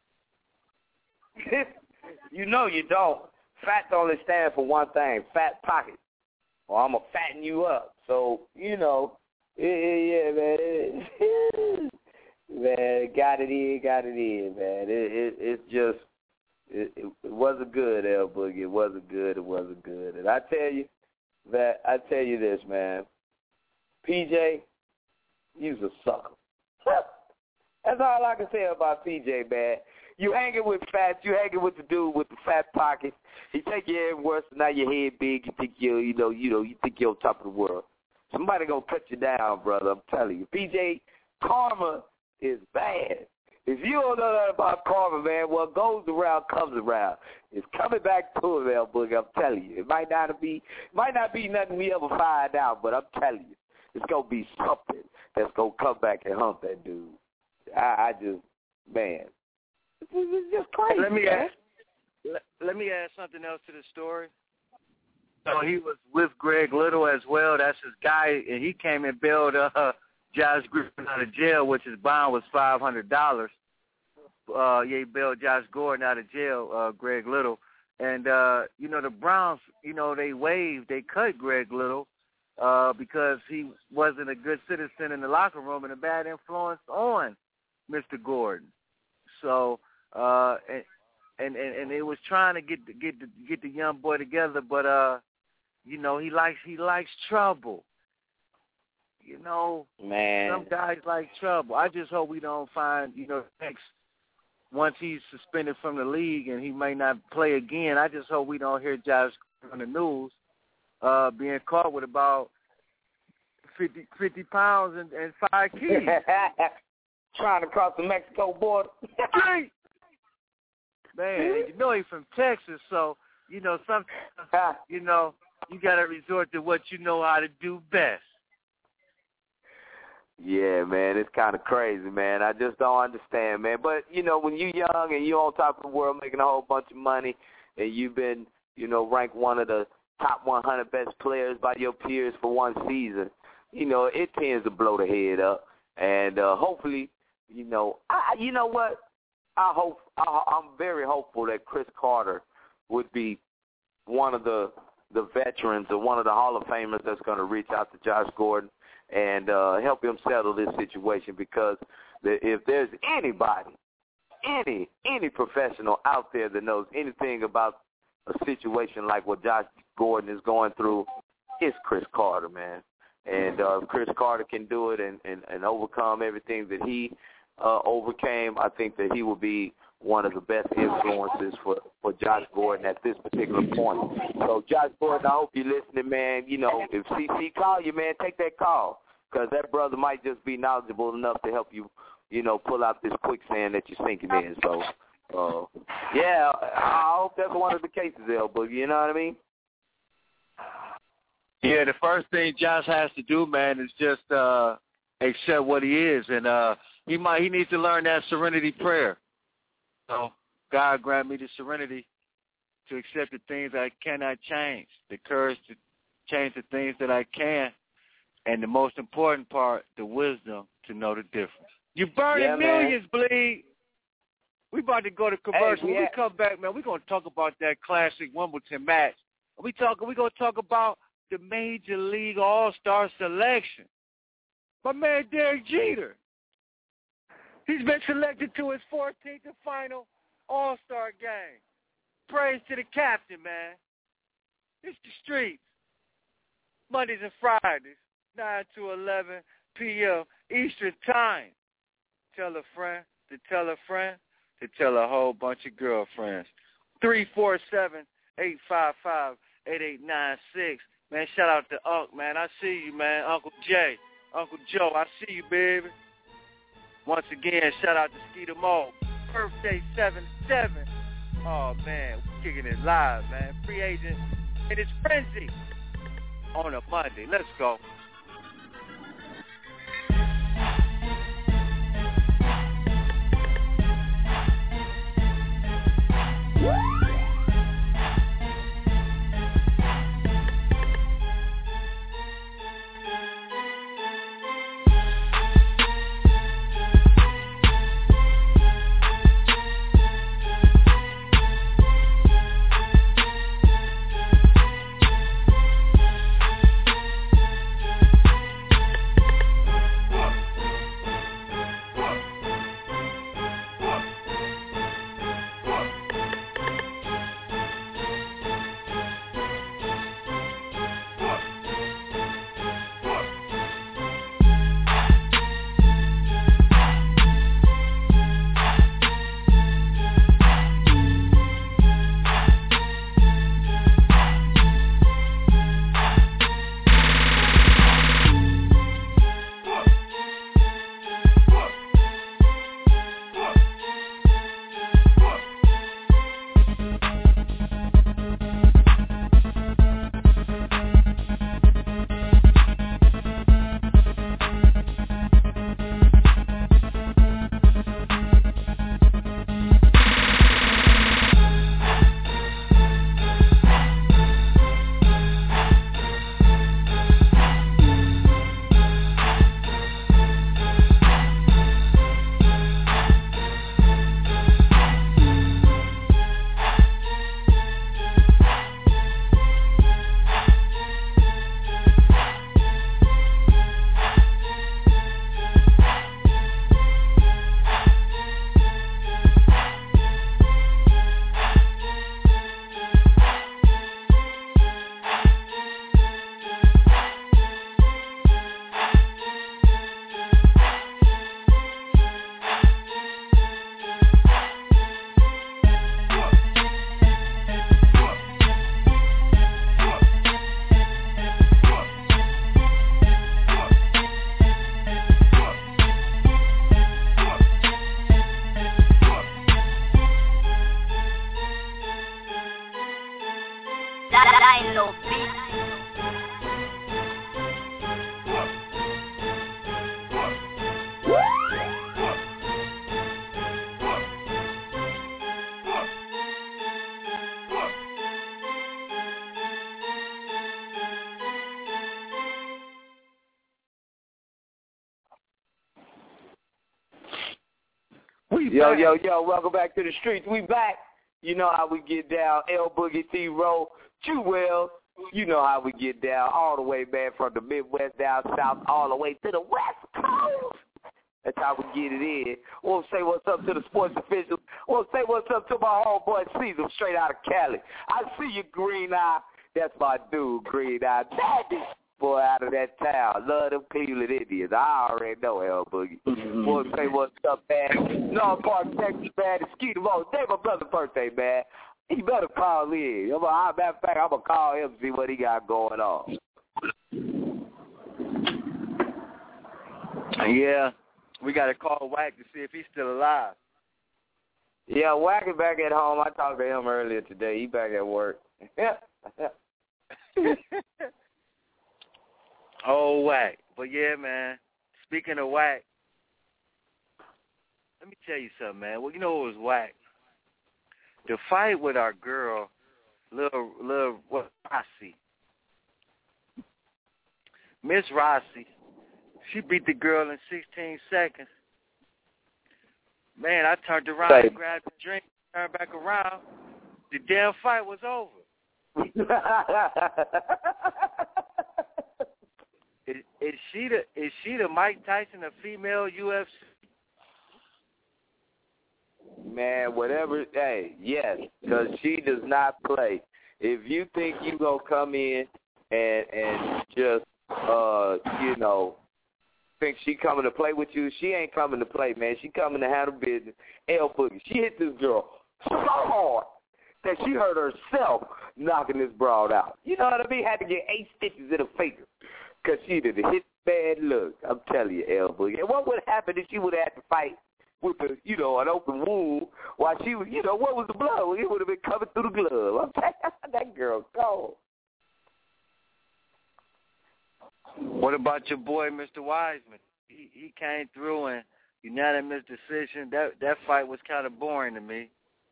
You know you don't. Fats only stand for one thing, fat pocket. Or I'm going to fatten you up. So, you know, yeah, yeah, man. Man, got it in, got it in, man. It, it, it's just, it, it, it wasn't good, El Boogie. It wasn't good. It wasn't good. And I tell you that, I tell you this, man. P J, you's a sucker. That's all I can say about P J, man. You hanging with Fats, you hanging with the dude with the fat pockets. He take your head worse, and now your head big. You think you, you know, you know, you think you're on top of the world. Somebody gonna cut you down, brother. I'm telling you, P J, karma is bad. If you don't know that about karma, man, what goes around comes around. It's coming back to him, El Boogie. I'm telling you, it might not be, it might not be nothing we ever find out, but I'm telling you, it's gonna be something that's gonna come back and hump that dude. I, I just, man, it's just crazy. Let me man. add, let, let me add something else to the story. So he was with Greg Little as well. That's his guy, and he came and bailed uh, Josh Griffin out of jail, which his bond was five hundred dollars. Uh, yeah, he bailed Josh Gordon out of jail, uh, Greg Little. And, uh, you know, the Browns, you know, they waived, they cut Greg Little uh, because he wasn't a good citizen in the locker room and a bad influence on Mister Gordon. So, uh, and, and, and they was trying to get the, get the, get the young boy together, but, uh, you know, he likes he likes trouble. You know, man, some guys like trouble. I just hope we don't find, you know, next once he's suspended from the league and he may not play again. I just hope we don't hear Josh on the news uh, being caught with about fifty, fifty pounds and, and five keys. Trying to cross the Mexico border. Man, you know he's from Texas, so, you know, sometimes, you know, you got to resort to what you know how to do best. Yeah, man, it's kind of crazy, man. I just don't understand, man. But, you know, when you're young and you're on top of the world making a whole bunch of money and you've been, you know, ranked one of the top one hundred best players by your peers for one season, you know, it tends to blow the head up. And uh, hopefully, you know, I, you know what? I hope I, I'm very hopeful that Cris Carter would be one of the the veterans or one of the Hall of Famers that's going to reach out to Josh Gordon and uh, help him settle this situation, because the, if there's anybody, any any professional out there that knows anything about a situation like what Josh Gordon is going through, it's Cris Carter, man. And uh, if Cris Carter can do it and, and, and overcome everything that he uh, overcame, I think that he will be one of the best influences for, for Josh Gordon at this particular point. So, Josh Gordon, I hope you're listening, man. You know, if C C call you, man, take that call, because that brother might just be knowledgeable enough to help you, you know, pull out this quicksand that you're sinking in. So, uh, yeah, I hope that's one of the cases, Elbo. You know what I mean? Yeah, the first thing Josh has to do, man, is just uh, accept what he is, and uh, he might he needs to learn that serenity prayer. So, God grant me the serenity to accept the things I cannot change, the courage to change the things that I can, and the most important part, the wisdom to know the difference. You burning yeah, millions, Bleed. We about to go to commercial. Hey, when yeah. we come back, man, we're going to talk about that classic Wimbledon match. We talk, we're going to talk about the Major League All-Star selection. My man, Derek Jeter. He's been selected to his fourteenth and final All-Star game. Praise to the captain, man. It's the streets. Mondays and Fridays, nine to eleven p.m. Eastern Time. Tell a friend to tell a friend to tell a whole bunch of girlfriends. three four seven, eight five five, eight eight nine six. Man, shout out to Unc, man. I see you, man. Uncle Jay, Uncle Joe, I see you, baby. Once again, shout out to Skeeter Mo. Birthday seven seven. Oh, man, we're kicking it live, man. Free agent in his frenzy on a Monday. Let's go. We yo, back. yo, yo, welcome back to the streets. We back. You know how we get down. L Boogie, T Row, Jewel. You know how we get down all the way, man, from the Midwest down south all the way to the West Coast. That's how we get it in. We'll say what's up to the sports officials. We'll say what's up to my homeboy Caesar straight out of Cali. I see you, Green Eye. That's my dude, Green Eye. Daddy. Boy, out of that town. Love them Cleveland Indians. I already know, L Boogie. Mm-hmm. We'll say what's up, man. North Park, Texas, man. The Skeeter Rose. Day my brother's birthday, man. He better call in. I'm a, matter of fact, I'm going to call him and see what he got going on. Yeah. We got to call Wack to see if he's still alive. Yeah, Wack is back at home. I talked to him earlier today. He back at work. Oh, Wack. But, yeah, man, speaking of Wack, let me tell you something, man. Well, you know what was Wack? The fight with our girl, little, little, what, Rossi. Miss Rossi. She beat the girl in sixteen seconds. Man, I turned around Same. and grabbed a drink, turned back around. The damn fight was over. is, is she the is she the Mike Tyson of female U F C? Man, whatever. Hey, yes, because she does not play. If you think you gonna come in and and just uh you know. think she coming to play with you, she ain't coming to play, man. She coming to handle business. L Boogie, she hit this girl so hard that she hurt herself knocking this broad out. You know what I mean? Had to get eight stitches in her finger because she did a hit bad look. I'm telling you, L Boogie. And what would have happened if she would have had to fight with, a, you know, an open wound while she was, you know, what was the blood? It would have been coming through the glove. I'm telling you, that girl cold. What about your boy, Mister Wiseman? He, he came through and unanimous decision. That that fight was kind of boring to me.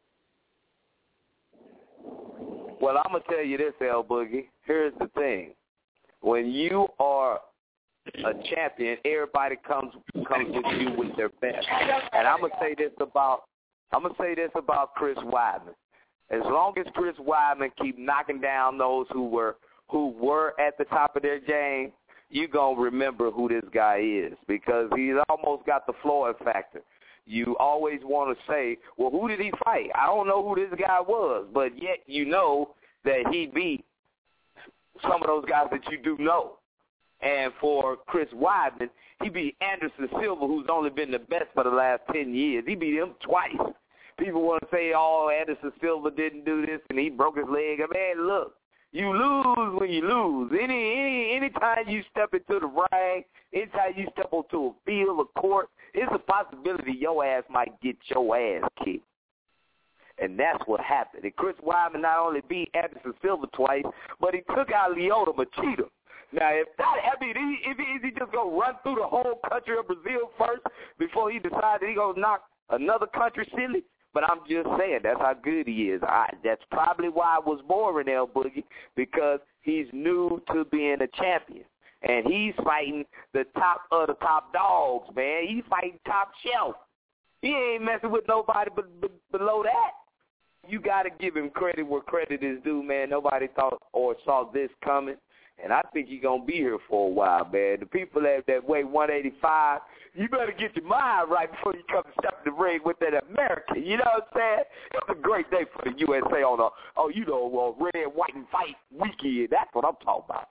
Well, I'm going to tell you this, L Boogie. Here's the thing. When you are a champion, everybody comes comes with you with their best. And I'm going to say this about I'm going to say this about Chris Weidman. As long as Chris Weidman keep knocking down those who were who were at the top of their game, you're going to remember who this guy is because he's almost got the Floyd factor. You always want to say, well, who did he fight? I don't know who this guy was, but yet you know that he beat some of those guys that you do know. And for Chris Weidman, he beat Anderson Silva, who's only been the best for the last ten years. He beat him twice. People want to say, oh, Anderson Silva didn't do this and he broke his leg. I mean, look. You lose when you lose. Any any anytime you step into the ring, anytime you step onto a field, a court, it's a possibility your ass might get your ass kicked. And that's what happened. And Chris Weidman not only beat Anderson Silva twice, but he took out Lyoto Machida. Now, if that, I mean, if he, is he just going to run through the whole country of Brazil first before he decides that he's going to knock another country silly? But I'm just saying, that's how good he is. I, that's probably why I was boring, L Boogie, because he's new to being a champion. And he's fighting the top of the top dogs, man. He's fighting top shelf. He ain't messing with nobody but, but below that. You got to give him credit where credit is due, man. Nobody thought or saw this coming. And I think he's going to be here for a while, man. The people that, that weigh one eighty-five, you better get your mind right before you come and step in the ring with that American. You know what I'm saying? It's a great day for the U S A on a, oh, you know, uh, red, white, and fight weekend. That's what I'm talking about.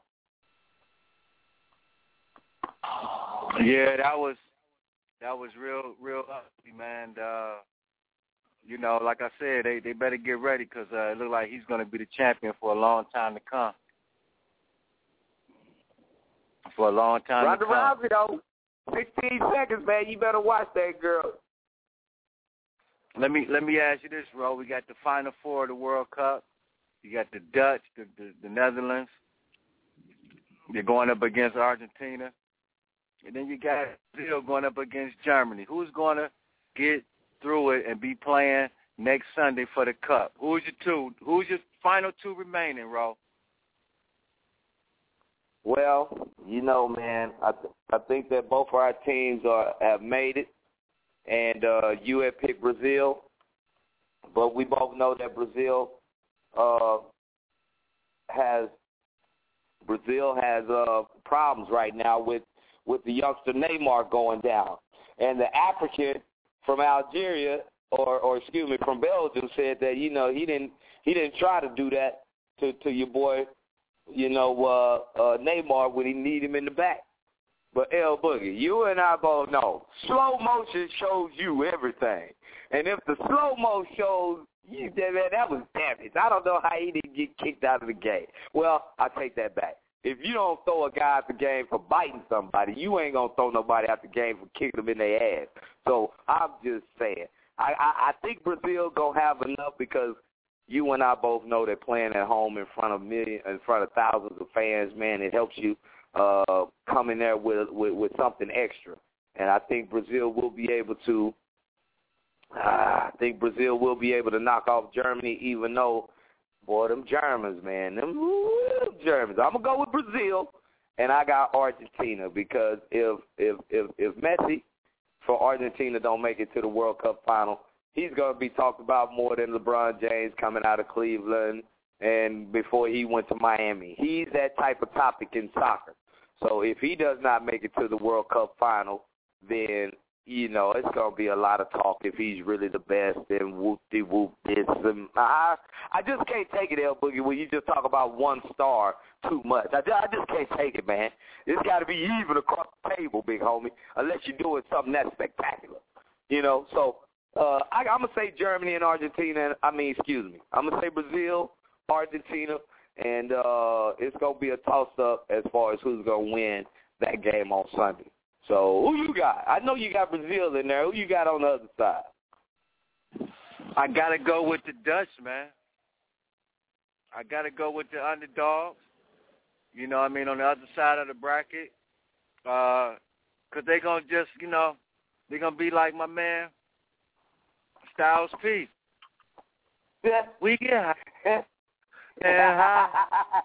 Yeah, that was that was real, real ugly, man. Uh, you know, like I said, they, they better get ready because uh, it looks like he's going to be the champion for a long time to come. For a long time Ronda to come. Rousey, though, sixteen seconds, man. You better watch that girl. Let me let me ask you this, Ro. We got the Final Four of the World Cup. You got the Dutch, the, the, the Netherlands. They're going up against Argentina. And then you got Brazil going up against Germany. Who's going to get through it and be playing next Sunday for the Cup? Who's your two? Who's your final two remaining, Ro? Well, you know, man, I th- I think that both of our teams are have made it, and uh, you had picked Brazil, but we both know that Brazil uh, has Brazil has uh, problems right now with, with the youngster Neymar going down, and the African from Algeria, or, or excuse me, from Belgium, said that you know he didn't he didn't try to do that to, to your boy, you know uh, uh, Neymar when he need him in the back. But L Boogie, you and I both know slow motion shows you everything, and if the slow mo shows you, man, that was damage. I don't know how he didn't get kicked out of the game. Well, I take that back. If you don't throw a guy out the game for biting somebody, you ain't gonna throw nobody out the game for kicking them in their ass. So I'm just saying, I, I, I think Brazil gonna have enough because you and I both know that playing at home in front of million, in front of thousands of fans, man, it helps you uh, come in there with, with with something extra. And I think Brazil will be able to. Uh, I think Brazil will be able to knock off Germany, even though. Boy, them Germans, man, them ooh, Germans. I'm gonna go with Brazil, and I got Argentina because if if if if Messi for Argentina don't make it to the World Cup final, he's gonna be talked about more than LeBron James coming out of Cleveland and before he went to Miami. He's that type of topic in soccer. So if he does not make it to the World Cup final, then you know, it's going to be a lot of talk if he's really the best and whoop-de-whoop this. And I, I just can't take it, L Boogie, when you just talk about one star too much. I just, I just can't take it, man. It's got to be even across the table, big homie, unless you're doing something that's spectacular. You know, so uh, I, I'm going to say Germany and Argentina. I mean, excuse me. I'm going to say Brazil, Argentina, and uh, it's going to be a toss-up as far as who's going to win that game on Sunday. So who you got? I know you got Brazil in there. Who you got on the other side? I got to go with the Dutch, man. I got to go with the underdogs. You know what I mean, on the other side of the bracket. Because uh, they're going to just, you know, they're going to be like my man, Styles P. Yeah. We get high. Yeah, high.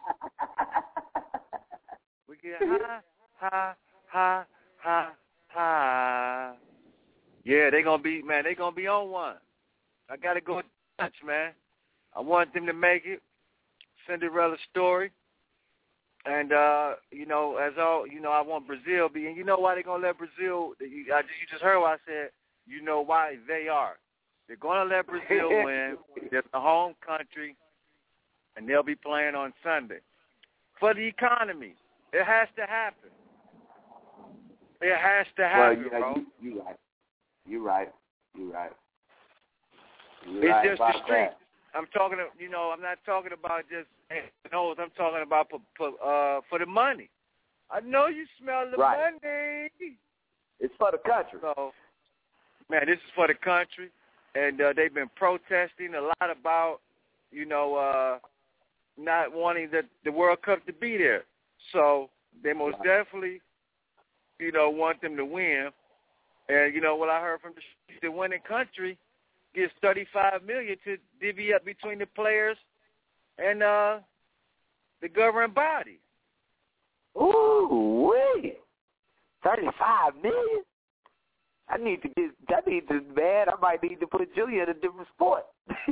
We get high, high, high. Ha, ha. Yeah, they're going to be, man, they're going to be on one. I got to go with Dutch, man. I want them to make it. Cinderella story. And, uh, you know, as all, you know, I want Brazil be, and you know why they're going to let Brazil, you, I, you just heard what I said, you know why they are. They're going to let Brazil win. They're the home country, and they'll be playing on Sunday. For the economy, it has to happen. It has to happen, well, yeah, bro. You, you right. You right. You right. You it's right just the street. That. I'm talking, you know, I'm not talking about just nose. I'm talking about for, for, uh, for the money. I know you smell the right. money. It's for the country. So, man, this is for the country, and uh, they've been protesting a lot about, you know, uh, not wanting the, the World Cup to be there. So they most right. definitely. You know, want them to win. And, you know, what I heard from the, the winning country gives thirty-five million dollars to divvy up between the players and uh, the governing body. Ooh, wait. thirty-five million dollars? I need to get, I need to, man, I might need to put Julia in a different sport.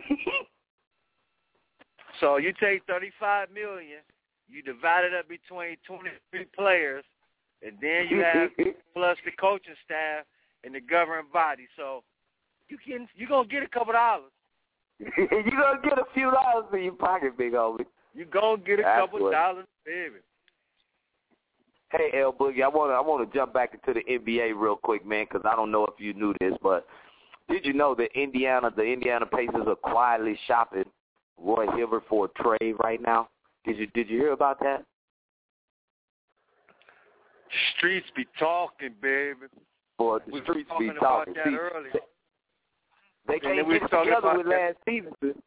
So you take thirty-five million dollars, you divide it up between twenty-three players, and then you have plus the coaching staff and the governing body. So you can you're gonna get a couple dollars. You're gonna get a few dollars in your pocket, big homie. You're gonna get a That's couple what. dollars, baby. Hey, L Boogie, I wanna I wanna jump back into the N B A real quick, man, because I don't know if you knew this, but did you know that Indiana, the Indiana Pacers are quietly shopping Roy Hibbert for a trade right now? Did you did you hear about that? Streets be talking, baby. Boy, the we streets talking be talking. About that See, earlier. They, they can't get together with Lance Stevenson.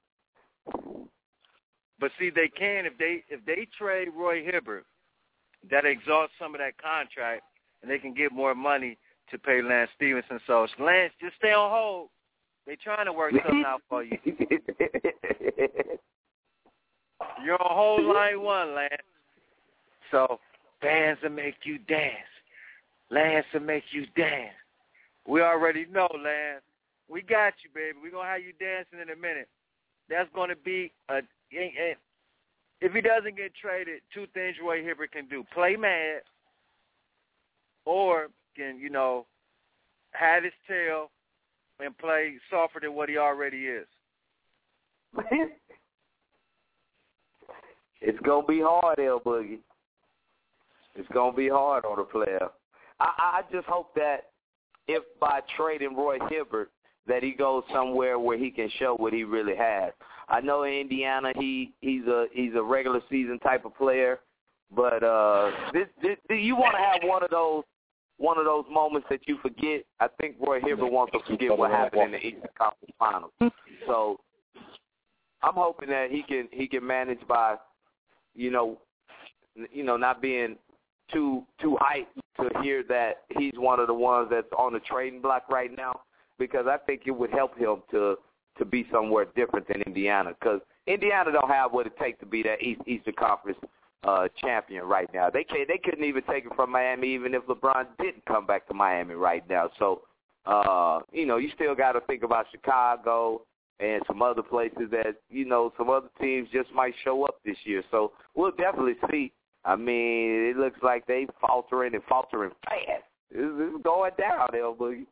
But see, they can if they if they trade Roy Hibbert. That exhausts some of that contract, and they can get more money to pay Lance Stevenson. So Lance, just stay on hold. They trying to work something out for you. You're on hold line one, Lance. So bands will make you dance. Lance will make you dance. We already know, Lance. We got you, baby. We're going to have you dancing in a minute. That's going to be a – if he doesn't get traded, two things Roy Hibbert can do. Play mad or can, you know, have his tail and play softer than what he already is. It's going to be hard, L Boogie. It's going to be hard on the player. I, I just hope that if by trading Roy Hibbert that he goes somewhere where he can show what he really has. I know in Indiana he, he's a he's a regular season type of player, but uh, this, this you want to have one of those one of those moments that you forget. I think Roy Hibbert wants to forget what happened in the Eastern Conference Finals. So I'm hoping that he can he can manage by, you know, you know, not being too too hyped to hear that he's one of the ones that's on the trading block right now, because I think it would help him to to be somewhere different than Indiana, because Indiana don't have what it takes to be that East, Eastern Conference uh, champion right now. They can't, they couldn't even take it from Miami, even if LeBron didn't come back to Miami right now. So, uh, you know, you still got to think about Chicago and some other places that, you know, some other teams just might show up this year. So we'll definitely see. I mean, it looks like they faltering and faltering fast. It's, it's going down, L Boogie.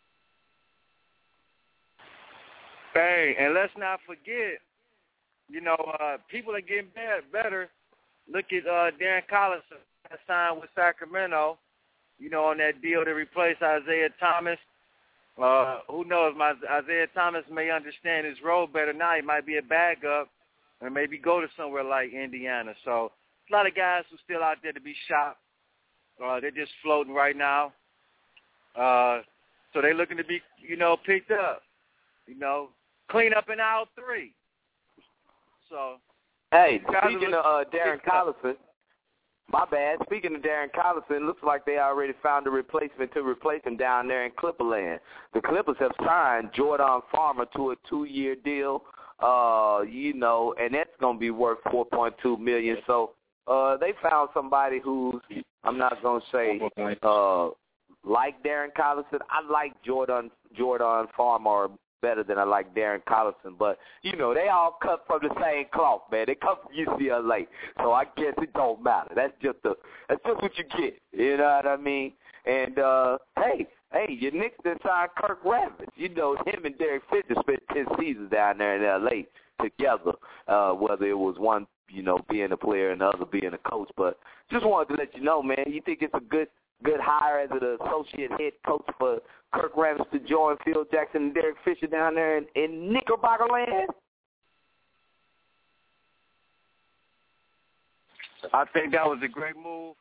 Hey, and let's not forget, you know, uh, people are getting better. Look at uh, Darren Collison signed with Sacramento, you know, on that deal to replace Isaiah Thomas. Uh, who knows? My Isaiah Thomas may understand his role better now. He might be a backup and maybe go to somewhere like Indiana. So a lot of guys who are still out there to be shopped. Uh, they're just floating right now. Uh, so they're looking to be, you know, picked up. You know, clean up in aisle three. So, hey, speaking of uh, Darren Collison, my bad. Speaking of Darren Collison, looks like they already found a replacement to replace him down there in Clipperland. The Clippers have signed Jordan Farmer to a two-year deal, uh, you know, and that's going to be worth four point two million dollars. So uh, they found somebody who's, I'm not going to say uh, like Darren Collison. I like Jordan Jordan Farmer better than I like Darren Collison, but, you know, they all cut from the same cloth, man. They come from U C L A, so I guess it don't matter. That's just the, that's just what you get, you know what I mean? And, uh, hey, hey, your Knicks done signed Kirk Ravitch. You know, him and Derek Fisher spent ten seasons down there in L A together, uh, whether it was one, you know, being a player and the other being a coach. But just wanted to let you know, man, you think it's a good good hire as an associate head coach for Kirk Ravitch to join Phil Jackson and Derek Fisher down there in, in Knickerbocker land? I think that was a great move.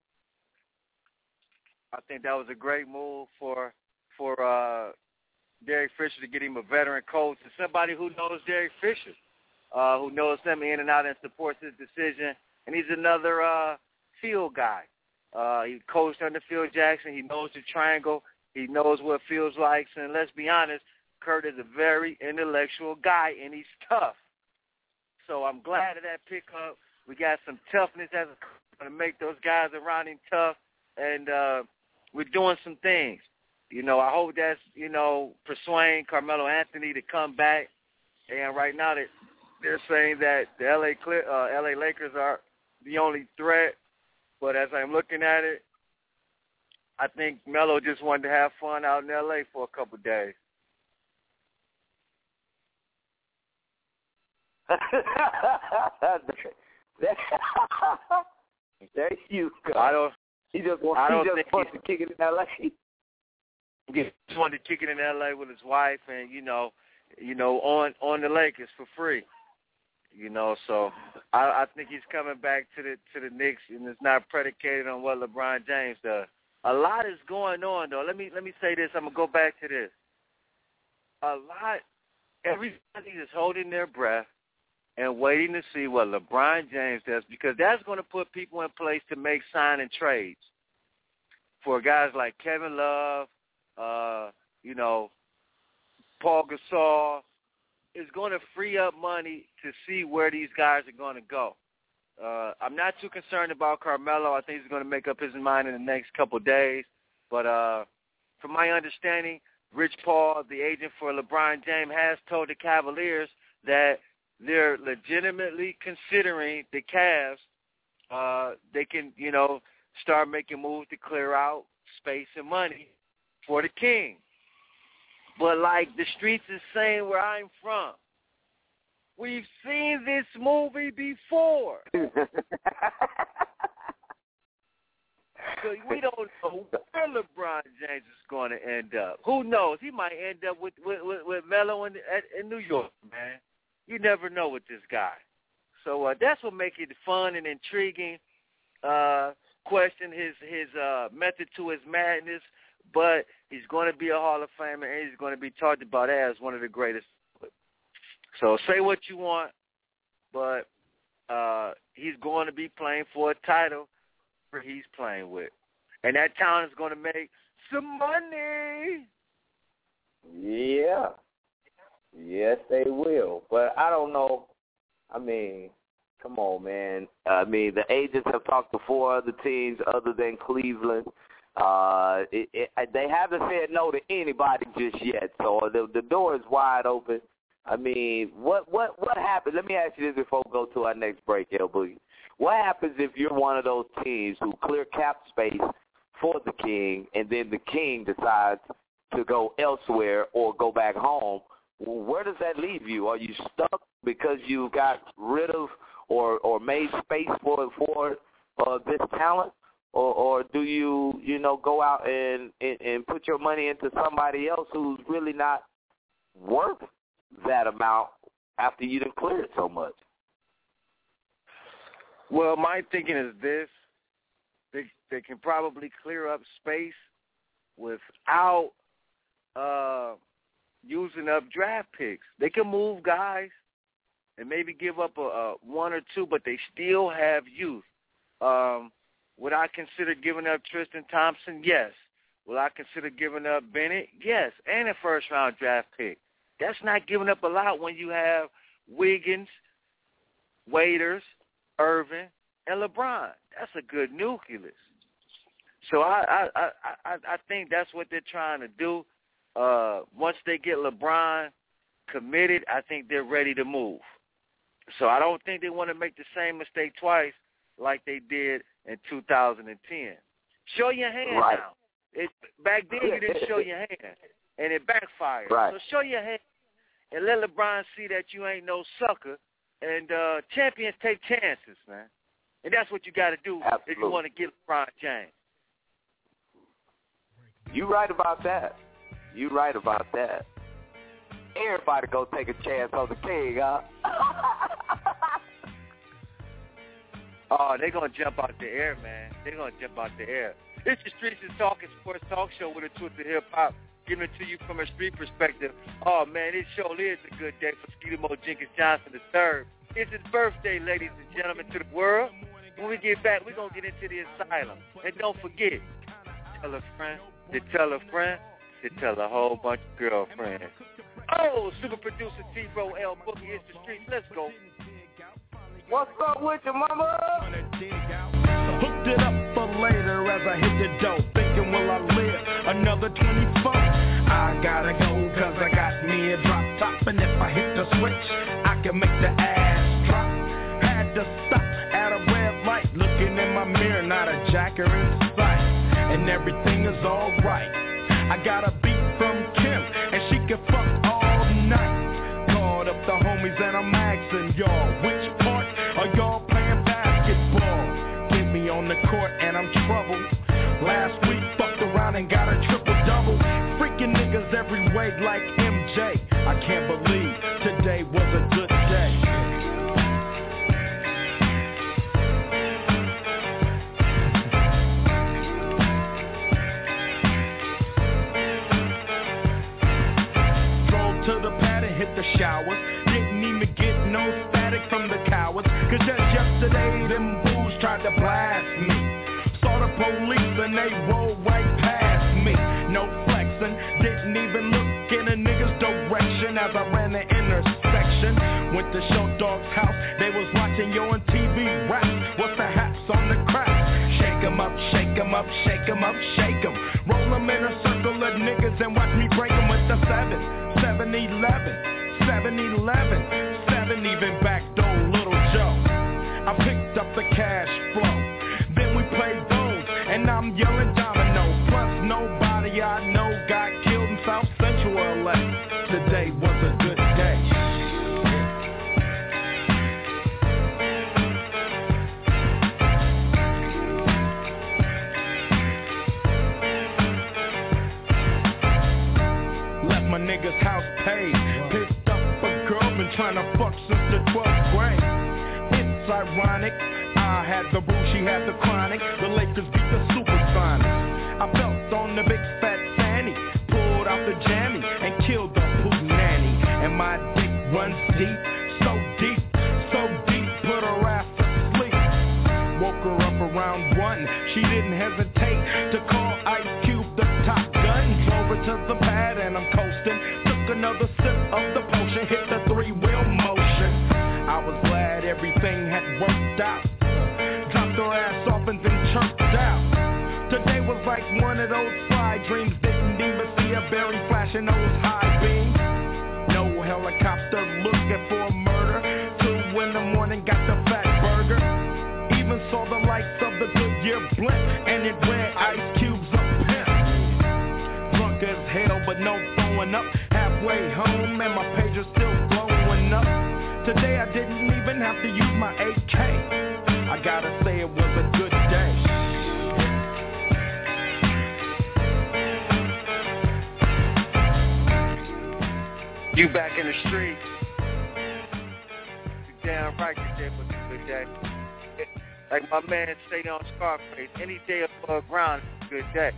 I think that was a great move for for uh, Derek Fisher to get him a veteran coach and somebody who knows Derek Fisher, uh, who knows him in and out and supports his decision. And he's another uh, field guy. Uh, he coached under Phil Jackson. He knows the triangle. He knows what it feels like. And let's be honest, Kurt is a very intellectual guy, and he's tough. So I'm glad of that pickup. We got some toughness as a to make those guys around him tough, and uh, we're doing some things. You know, I hope that's, you know, persuading Carmelo Anthony to come back. And right now they, they're saying that the L A Cl- uh, L A Lakers are the only threat. But as I'm looking at it, I think Melo just wanted to have fun out in L A for a couple of days. There you go. I don't. He just wants, I don't he just think wants to kick it in L A. He just wanted to kick it in L A with his wife, and you know, you know, on on the Lakers for free. You know, so I, I think he's coming back to the to the Knicks, and it's not predicated on what LeBron James does. A lot is going on, though. Let me let me say this. I'm gonna go back to this. A lot. Everybody is holding their breath and waiting to see what LeBron James does, because that's going to put people in place to make signing trades for guys like Kevin Love, uh, you know, Paul Gasol. Is going to free up money to see where these guys are going to go. Uh, I'm not too concerned about Carmelo. I think he's going to make up his mind in the next couple of days. But uh, from my understanding, Rich Paul, the agent for LeBron James, has told the Cavaliers that they're legitimately considering the Cavs. Uh, they can, you know, start making moves to clear out space and money for the King. But like the streets is saying where I'm from, we've seen this movie before. So we don't know where LeBron James is going to end up. Who knows? He might end up with with, with, with Melo in, at, in New York, man. You never know with this guy. So uh, that's what makes it fun and intriguing. Uh, question his his uh, method to his madness, but he's going to be a Hall of Famer, and he's going to be talked about as one of the greatest. So say what you want, but uh, he's going to be playing for a title where he's playing with. And that town is going to make some money. Yeah. Yes, they will. But I don't know. I mean, come on, man. I mean, the agents have talked to four other teams other than Cleveland. Uh, it, it, they haven't said no to anybody just yet, so the, the door is wide open. I mean, what what what happens? Let me ask you this before we go to our next break, L Boogie. What happens if you're one of those teams who clear cap space for the King, and then the King decides to go elsewhere or go back home? Where does that leave you? Are you stuck because you got rid of or, or made space for for uh, this talent, or, or do you you know go out and, and and put your money into somebody else who's really not worth that amount after you done cleared so much? Well, my thinking is this: they they can probably clear up space without uh, using up draft picks. They can move guys and maybe give up a, a one or two, but they still have youth. Um, would I consider giving up Tristan Thompson? Yes. Will I consider giving up Bennett? Yes, and a first-round draft pick. That's not giving up a lot when you have Wiggins, Waiters, Irvin, and LeBron. That's a good nucleus. So I I, I, I think that's what they're trying to do. Uh, once they get LeBron committed, I think they're ready to move. So I don't think they want to make the same mistake twice like they did in two thousand ten. Show your hand right. now. It, back then you didn't show your hand, and it backfired. Right. So show your hand and let LeBron see that you ain't no sucker. And uh, champions take chances, man. And that's what you got to do Absolutely. if you want to get LeBron James. You right about that. You right about that. Everybody go take a chance on the King, huh? Oh, they're going to jump out the air, man. They're going to jump out the air. It's the Streets is Talking Sports Talk Show with a twist of hip-hop, giving it to you from a street perspective. Oh, man, this show is a good day for Skeeter Mo Jenkins Johnson the third. It's his birthday, ladies and gentlemen, to the world. When we get back, we're going to get into the asylum. And don't forget, tell a friend to tell a friend to tell a whole bunch of girlfriends. Oh, super producer T-Row L Boogie, it's the Streets. Let's go. What's up with you, mama? Hooked it up for later as I hit the dough. Thinking, will I live another twenty-four? I gotta go cause I got me a drop top. And if I hit the switch, I can make the ass drop. Had to stop at a red light. Looking in my mirror, not a jacker in sight. And everything is alright. I got a beat from Kim, and she can fuck all night. Called up the homies and I'm asking y'all, which part are y'all playing basketball? Get me on the court and I'm troubled. Last week fucked around and got a triple-double. Freaking niggas every way like M J. I can't believe today was a good day. To the pad and hit the showers. Didn't even get no static from the cowards. Cause just yesterday them fools tried to blast me. Saw the police and they rolled right past me. No flexing, didn't even look in a nigga's direction as I ran the intersection. Went to Show Dog's house, they was watching Yo on T V raps. What's the hats on the crack? Shake 'em up, shake 'em up, shake 'em up, shake 'em. Roll them in a circle of niggas and watch me break them with the seven. seven eleven, seven eleven, seven even backdoor Little Joe. I picked up the cash flow, then we played those, and I'm yelling domino. Plus nobody I know got killed in South Central L A. Today was a good day. Left my nigga's house paid, picked up a girl, been trying to fuck since the twelfth grade. It's ironic, I had the boo, she had the chronic. The Lakers beat the Supersonics. I felt on the big fat fanny, pulled out the jammy and killed the poop nanny. And my dick runs deep, so deep, so deep, put her ass to sleep. Woke her up around one, she didn't hesitate to call Ice Cube the top gun. Drove her to the pad and I'm coasting. Took another sip of the potion, hit the three-wheel motion. I was glad everything had worked out. Dropped her ass off and then chirped out. Today was like one of those fly dreams. Didn't even see a berry flashing those high beams. No helicopter looking for a murder. Two in the morning got the fat burger. Even saw the lights of the Goodyear blimp, and it read Ice Cube's a pimp. Drunk as hell but no throwing up. Halfway home and my pager's still blowing up. Today I didn't even have to use my A K. I gotta say it was a good day. You back in the streets. You damn right today was a good day. Like my man say on Scarface, any day above ground is a good day.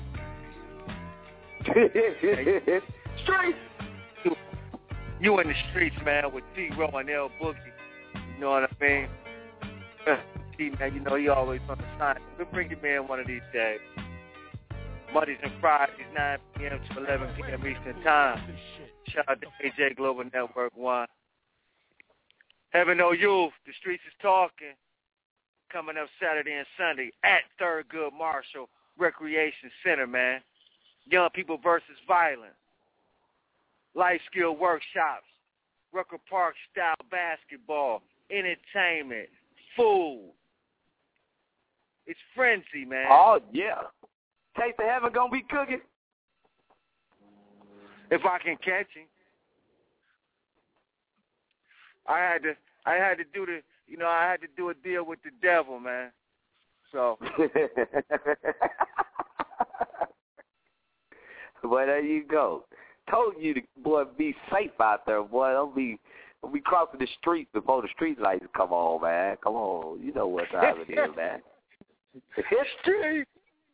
Streets. You, you in the streets, man, with T-Row and L Boogie. You know what I mean? T, man, you know he always on the sign. We'll bring you man one of these days. Mondays and Fridays, nine p.m. to eleven p.m. Eastern Time. Shout out to A J Global Network One. Heaven No Youth, the streets is talking. Coming up Saturday and Sunday at Thurgood Marshall Recreation Center, man. Young people versus violence. Life skill workshops. Rucker Park style basketball. Entertainment. Food. It's frenzy, man. Oh, yeah. Taste of Heaven gonna be cooking. If I can catch him. I had to I had to do the you know, I had to do a deal with the devil, man. So Well, there you go. Told you to boy be safe out there, boy. Don't be don't be crossing the street before the street lights come on, man. Come on. You know what time it is, man. History.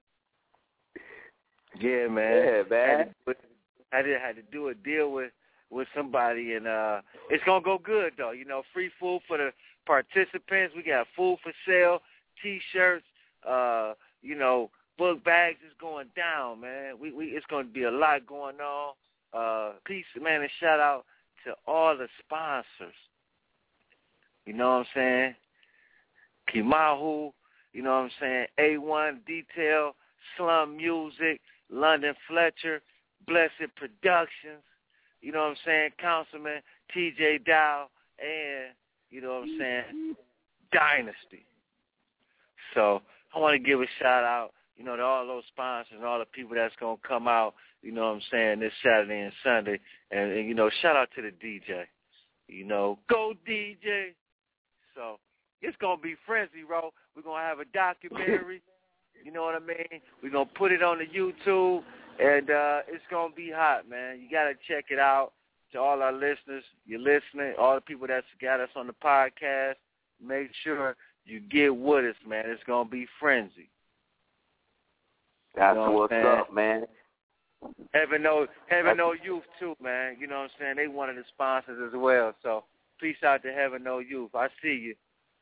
Yeah, man. Yeah, man. I did had to do a deal with, with somebody, and uh, it's gonna go good though. You know, free food for the participants. We got food for sale, T-shirts. Uh, you know, book bags is going down, man. We we it's gonna be a lot going on. Uh, peace, man, and shout out to all the sponsors. You know what I'm saying? Kimahu. You know what I'm saying? A one Detail, Slum Music, London Fletcher, Blessed Productions, you know what I'm saying? Councilman T J Dow, and, you know what I'm saying, Dynasty. So I want to give a shout out, you know, to all those sponsors and all the people that's going to come out, you know what I'm saying, this Saturday and Sunday. And, and, you know, shout out to the D J. You know, go D J. So it's going to be frenzy, bro. We're going to have a documentary. You know what I mean? We're going to put it on the YouTube, and uh, it's going to be hot, man. You got to check it out. To all our listeners, you're listening, all the people that's got us on the podcast, make sure you get with us, man. It's going to be frenzy. That's you know what's what up, man. Heaven No, Heaven No Youth, too, man. You know what I'm saying? They one of the sponsors as well. So peace out to Heaven No Youth. I see you.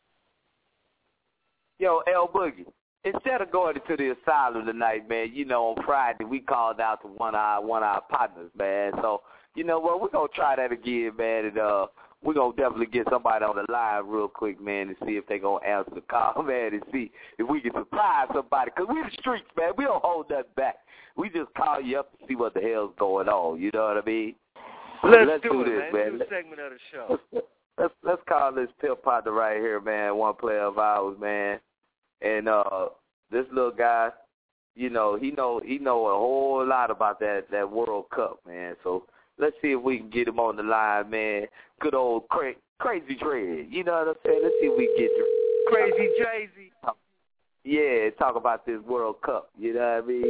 Yo, L Boogie, instead of going to the asylum tonight, man, you know, on Friday we called out to one of our one of our partners, man. So, you know what, we're gonna try that again, man, and uh we're going to definitely get somebody on the line real quick, man, and see if they're going to answer the call, man, and see if we can surprise somebody. Because we the streets, man. We don't hold nothing back. We just call you up to see what the hell's going on. You know what I mean? Let's, let's do, do it, this, man. man. Let's do a segment of the show. Let's, let's, let's call this pimp partner right here, man, one player of ours, man. And uh, this little guy, you know, he know he know a whole lot about that, that World Cup, man. So let's see if we can get him on the line, man. Good old cra- Crazy Dread. You know what I'm saying? Let's see if we can get Crazy Jay-Z. Yeah, talk about this World Cup. You know what I mean?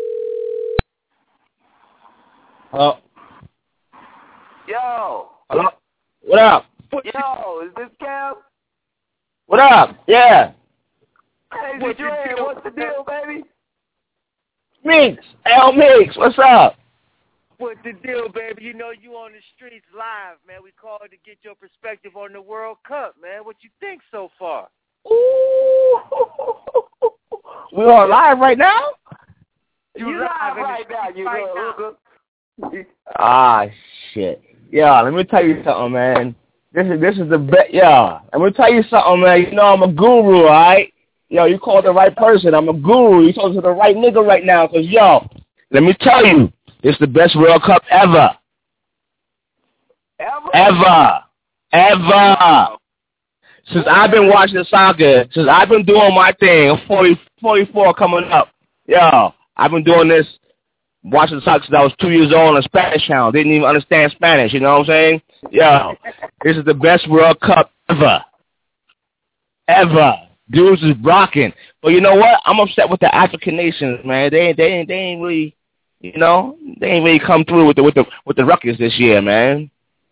Hello. Yo. Hello. What up? Yo, is this Cam? What up? Yeah. Crazy What you Dread, do? what's the deal, baby? Meeks. L Meeks. What's up? What's the deal, baby? You know you on the streets live, man. We called to get your perspective on the World Cup, man. What you think so far? Ooh. We on live right now? You, you live right now, you right little Ah, shit. Yeah, let me tell you something, man. This is this is the best. Yeah, let me tell you something, man. You know I'm a guru, all right? Yo, you called the right person. I'm a guru. You talking to the right nigga right now, because, yo, let me tell you, it's the best World Cup ever. Ever? Ever. Ever. Since I've been watching soccer, since I've been doing my thing, I'm forty, forty-four coming up. Yo, I've been doing this, watching soccer since I was two years old on a Spanish channel. Didn't even understand Spanish, you know what I'm saying? Yo, this is the best World Cup ever. Ever. Dudes is rocking. But you know what? I'm upset with the African nations, man. They they ain't they ain't really, you know, they ain't really come through with the with the with the ruckus this year, man.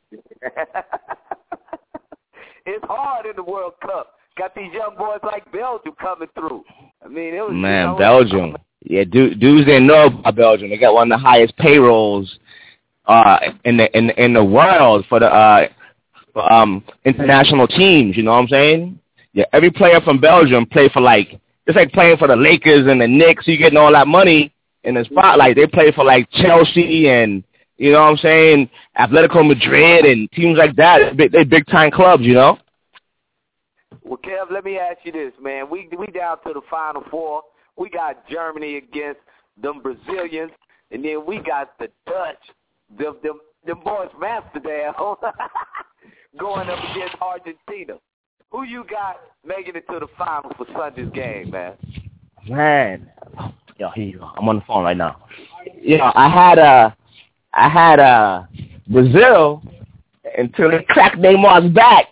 It's hard in the World Cup. Got these young boys like Belgium coming through. I mean, it was man, you know, Belgium. Yeah, dudes, dudes didn't know about Belgium. They got one of the highest payrolls uh, in the in in the world for the uh, for, um international teams. You know what I'm saying? Yeah, every player from Belgium play for like it's like playing for the Lakers and the Knicks. You getting all that money in the spotlight. They play for like Chelsea and you know what I'm saying, Atletico Madrid and teams like that. They big, big time clubs, you know. Well, Kev, let me ask you this, man. We we down to the Final Four. We got Germany against them Brazilians, and then we got the Dutch, them them them boys from Amsterdam, going up against Argentina. Who you got making it to the final for Sunday's game, man? Man, yo, here you go. I'm on the phone right now. You know, I had a, I had a Brazil until they cracked Neymar's back.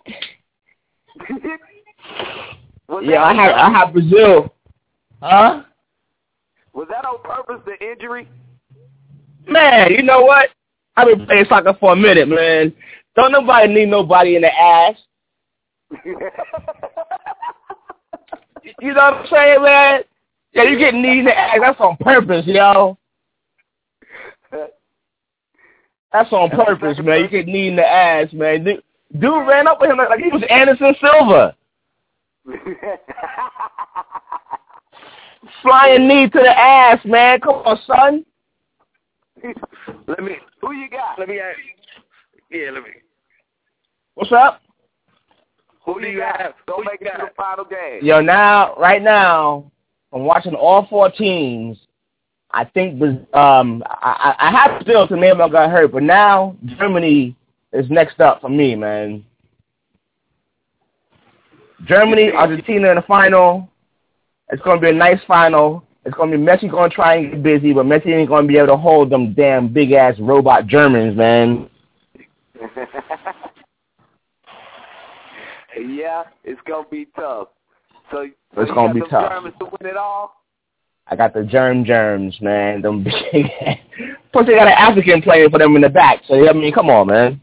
Yeah, I had I had Brazil. Huh? Was that on purpose, the injury? Man, you know what? I've been playing soccer for a minute, man. Don't nobody need nobody in the ass. You know what I'm saying, man? Yeah, you get knee in the ass. That's on purpose, yo. That's on purpose, man. You get knee in the ass, man. Dude, dude ran up with him like, like he was Anderson Silva. Flying knee to the ass, man. Come on, son. Let me. Who you got? Let me ask. Yeah, let me. What's up? Who do you have? Don't make it to the final game. Yo, now, right now, I'm watching all four teams. I think um, I, I have still to name I got hurt, but now Germany is next up for me, man. Germany, Argentina in the final. It's going to be a nice final. It's going to be Messi going to try and get busy, but Messi ain't going to be able to hold them damn big-ass robot Germans, man. Yeah, it's going to be tough. So, it's so going to be tough. Germans to win it all? I got the germ germs, man. Them big Plus, they got an African playing for them in the back. So, I mean, come on, man.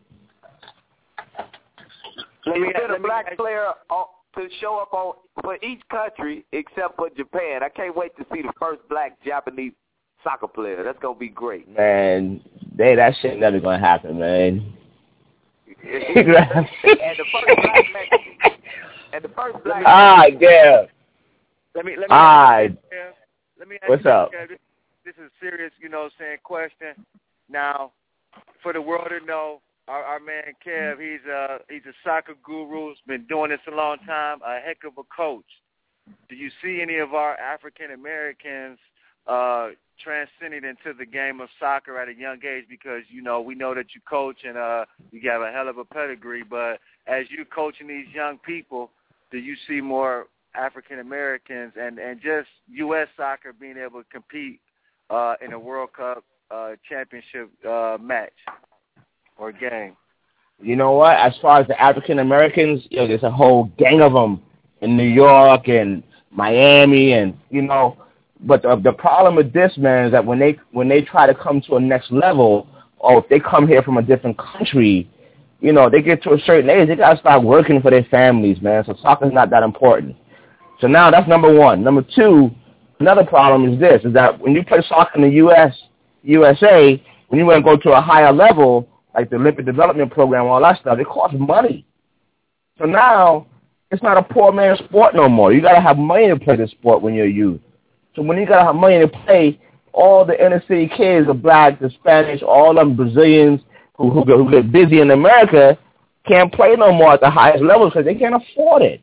Let me get a black player to show up on for each country except for Japan. I can't wait to see the first black Japanese soccer player. That's going to be great. Man, they, that shit never going to happen, man. and the first black man, and the first black ah, yeah. Let me let me ah, ask you, let me ask what's you, up? This, this is a serious, you know, saying question. Now, for the world to know, our, our man Kev, he's a he's a soccer guru. He's been doing this a long time. A heck of a coach. Do you see any of our African Americans uh, transcending into the game of soccer at a young age? Because you know we know that you coach and uh, you have a hell of a pedigree. But as you coaching these young people, do you see more African Americans and, and just U S soccer being able to compete uh, in a World Cup uh, championship uh, match or game? You know what? As far as the African Americans, you know, there's a whole gang of them in New York and Miami, and you know. But the, the problem with this, man, is that when they when they try to come to a next level, or if they come here from a different country, you know, they get to a certain age, they gotta start working for their families, man. So soccer's not that important. So now that's number one. Number two, another problem is this, is that when you play soccer in the U S, U S A, when you want to go to a higher level, like the Olympic Development Program, all that stuff, it costs money. So now it's not a poor man's sport no more. You got to have money to play this sport when you're a youth. So when you got to have money to play, all the inner city kids, the black, the Spanish, all them Brazilians who, who, get, who get busy in America can't play no more at the highest levels because they can't afford it.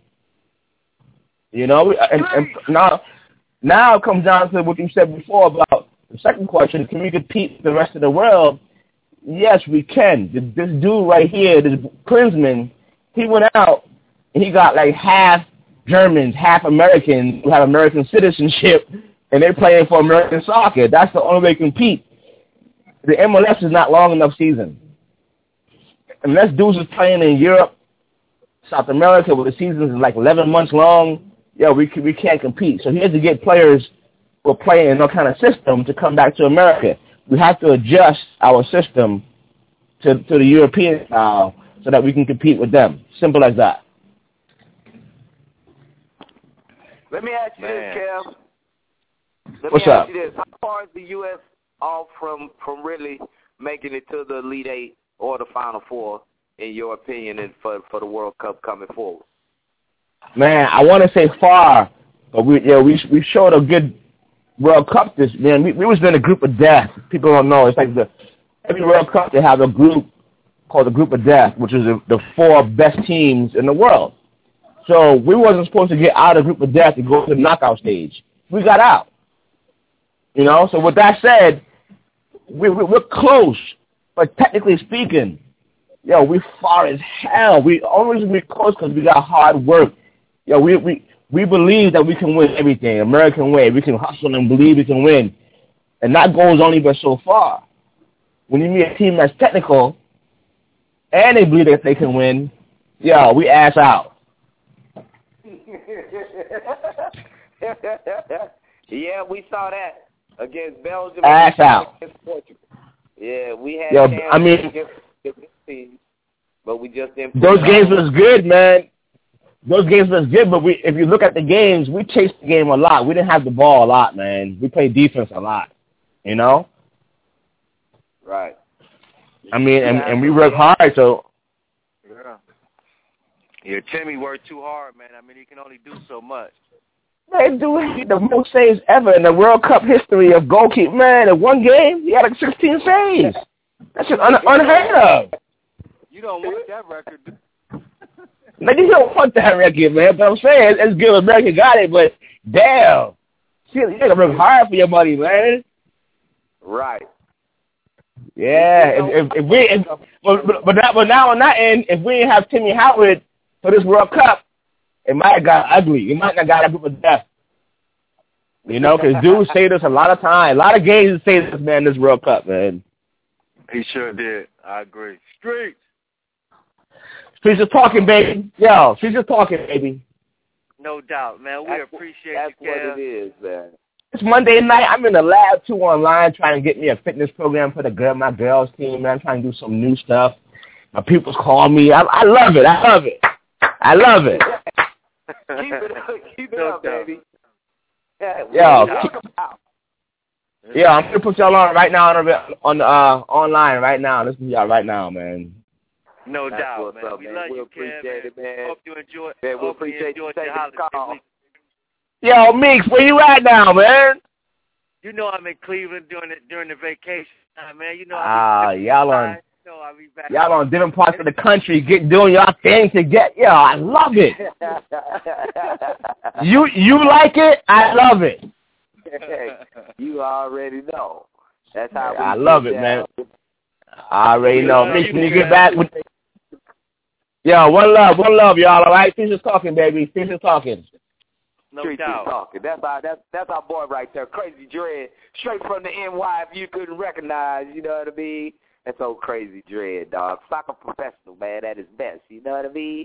You know, and, and now, now it comes down to what you said before about the second question: can we compete with the rest of the world? Yes, we can. This, this dude right here, this Klinsmann, he went out and he got like half Germans, half Americans who have American citizenship, and they're playing for American soccer. That's the only way to compete. The M L S is not long enough season. Unless dudes is playing in Europe, South America, where the season is like eleven months long, yeah, we can, we can't compete. So he has to get players who are playing in no kind of system to come back to America. We have to adjust our system to to the European style so that we can compete with them. Simple as that. Let me ask you Man. this, Kev. Let What's me up? ask you this. How far is the U S off from, from really making it to the Elite Eight or the Final Four, in your opinion, and for, for the World Cup coming forward? Man, I want to say far, but we yeah we we showed a good World Cup this man. We, we was in a group of death. People don't know. It's like the every World Cup they have a group called the Group of Death, which is the, the four best teams in the world. So we wasn't supposed to get out of the Group of Death to go to the knockout stage. We got out. You know. So with that said, we, we we're close, but technically speaking, yo, we far as hell. We only reason we're close because we got hard work. Yo, we we we believe that we can win everything, American way. We can hustle and believe we can win, and that goes only but so far. When you meet a team that's technical and they believe that they can win, yo, we ass out. Yeah, we saw that against Belgium. Ass out. Against Portugal. Yeah, we had Yo, a chance I mean, against different teams, but we just didn't. Those games was good, man. Those games was good, but we, if you look at the games, we chased the game a lot. We didn't have the ball a lot, man. We played defense a lot, you know? Right. I mean, and, and we work hard, so. Yeah. Yeah, Timmy worked too hard, man. I mean, he can only do so much. Man, dude, he the most saves ever in the World Cup history of goalkeeper. Man, in one game, he had like sixteen saves. That's just un- unheard of. You don't want that record. Like, you don't want that record, man. But I'm saying, it's good America got it, but damn. You got to work hard for your money, man. Right. Yeah, if, if, if we, if, but, but, now, but now on that end, if we didn't have Timmy Howard for this World Cup, it might have got ugly. It might not got a group of death. You know, because dude saved us a lot of time. A lot of games saved us, man, this World Cup, man. He sure did. I agree. Streets. Streets is talking, baby. Yo, Streets is talking, baby. No doubt, man. We That's, appreciate that's you, Kev. what it is, man. It's Monday night. I'm in the lab, too, online, trying to get me a fitness program for the girl, my girls team, man. I'm trying to do some new stuff. My people's call me. I, I love it. I love it. I love it. Keep it up, keep it No up, doubt. baby. Yeah, Yo, we keep- talk about. Yeah, I'm gonna put y'all on right now on on uh online right now. Listen to y'all right now, man. No That's doubt, what's man. up, we man. love We you, appreciate Kev. it, man. Hope you enjoy. Man, we hope you appreciate you enjoyed taking your the holiday call. week. Yo, Meeks, where you at now, man? You know I'm in Cleveland during the during the vacation time, man. You know. Ah, I'm y'all on No, I'll be back. Y'all on different parts of the country, get doing y'all thing to get. Yeah, I love it. you you like it? I love it. You already know. That's how. I love it, man. I already know. Mitch, when you get back with. Yo, one love, one love, y'all. All right, Fisher's talking, baby. Fisher's talking. No Street doubt. Talking. That's our that's that's our boy right there, Crazy Dread, straight from the N Y. If you couldn't recognize, you know what I mean. That's old Crazy Dread, dog. Soccer professional, man, at his best. You know what I mean?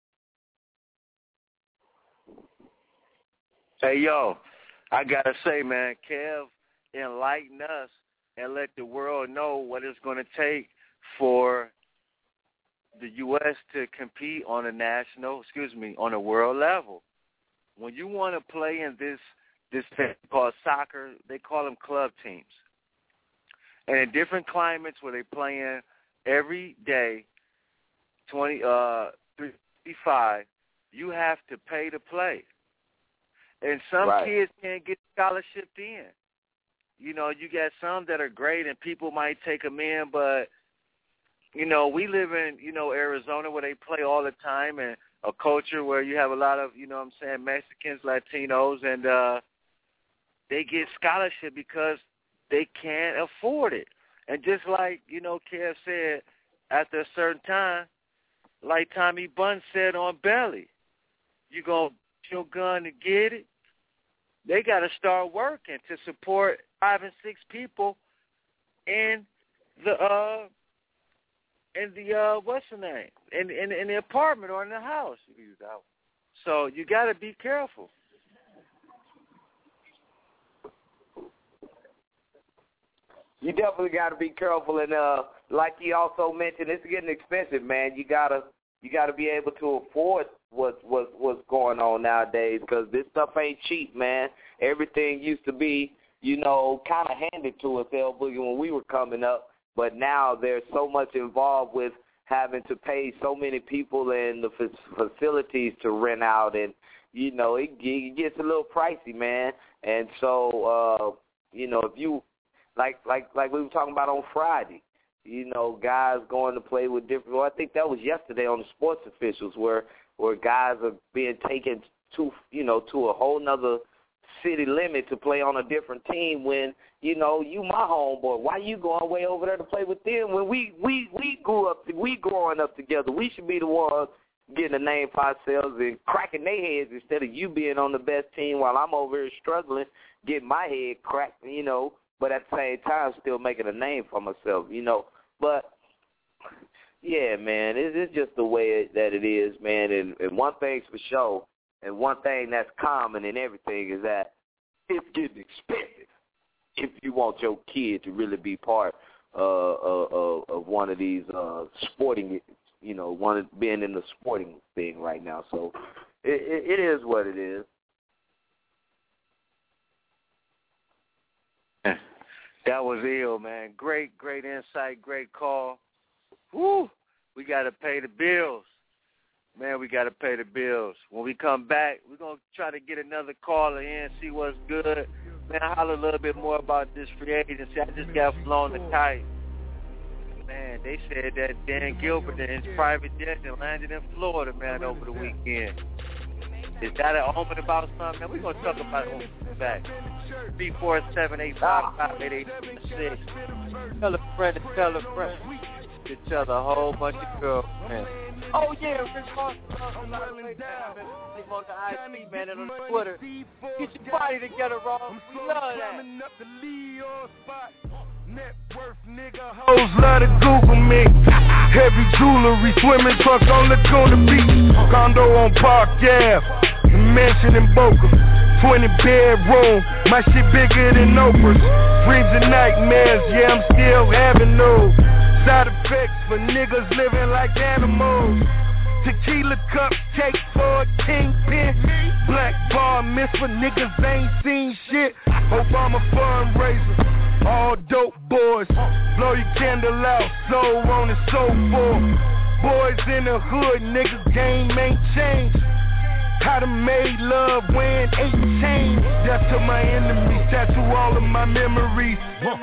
Hey, yo, I got to say, man, Kev, enlighten us and let the world know what it's going to take for the U S to compete on a national, excuse me, on a world level. When you want to play in this, this thing called soccer, they call them club teams. And in different climates where they play in every day, twenty, uh, three fifty-five, you have to pay to play. And some right. kids can't get scholarshiped in. You know, you got some that are great and people might take them in, but, you know, we live in, you know, Arizona where they play all the time and a culture where you have a lot of, you know what I'm saying, Mexicans, Latinos, and uh, they get scholarship because they can't afford it. And just like, you know, Kev said, after a certain time, like Tommy Bunn said on Belly, you going to put your gun to get it? They got to start working to support five and six people in the, uh, in the, uh, what's the name, in, in, in the apartment or in the house. So you got to be careful. You definitely got to be careful, and uh, like you also mentioned, it's getting expensive, man. You gotta, you gotta be able to afford what, what, what's going on nowadays, because this stuff ain't cheap, man. Everything used to be, you know, kind of handed to us, El Boogie, when we were coming up, but now there's so much involved with having to pay so many people and the f- facilities to rent out, and you know, it, it gets a little pricey, man. And so, uh, you know, if you Like like like we were talking about on Friday, you know, guys going to play with different. Well, I think that was yesterday on the Sports Officials, where where guys are being taken to you know to a whole nother city limit to play on a different team. When you know you my homeboy, why you going way over there to play with them when we we we grew up we growing up together? We should be the ones getting a name for ourselves and cracking their heads instead of you being on the best team while I'm over here struggling, getting my head cracked, you know. But at the same time, still making a name for myself, you know. But, yeah, man, it's, it's just the way that it is, man. And, and one thing's for sure, and one thing that's common in everything is that it's getting expensive if you want your kid to really be part uh, of, of one of these uh, sporting, you know, one of, being in the sporting thing right now. So it, it, it is what it is. That was ill, man. Great, great insight, great call. Woo! We got to pay the bills. Man, we got to pay the bills. When we come back, we're going to try to get another caller in, see what's good. Man, holler a little bit more about this free agency. I just got flown the kite. Man, they said that Dan Gilbert in his private jet and landed in Florida, man, over the weekend. Is that an omen about something? Man, we're going to talk about it when we come back. three four seven, eight five five, eight eight six. Tell a friend and tell a friend. Get each other a whole bunch of girlfriends. Oh, yeah, Rich Martin. On the I C, man, and on Twitter. Get your body together, Rob. We love that. Hoes love to Google me. Heavy jewelry, swimming trunk on Laguna Beach. Condo on Park Ave, the mansion in Boca. twenty bedroom, my shit bigger than Oprah's. Dreams and nightmares, yeah, I'm still having those. Side effects for niggas living like animals. Tequila cup cake for a kingpin. Black bar miss for niggas ain't seen shit. Obama fundraiser. All dope boys, blow your candle out, so on and so forth. Boys in the hood, niggas game ain't changed. How to made love when eight chains. Death to my enemies, tattoo all of my memories. Use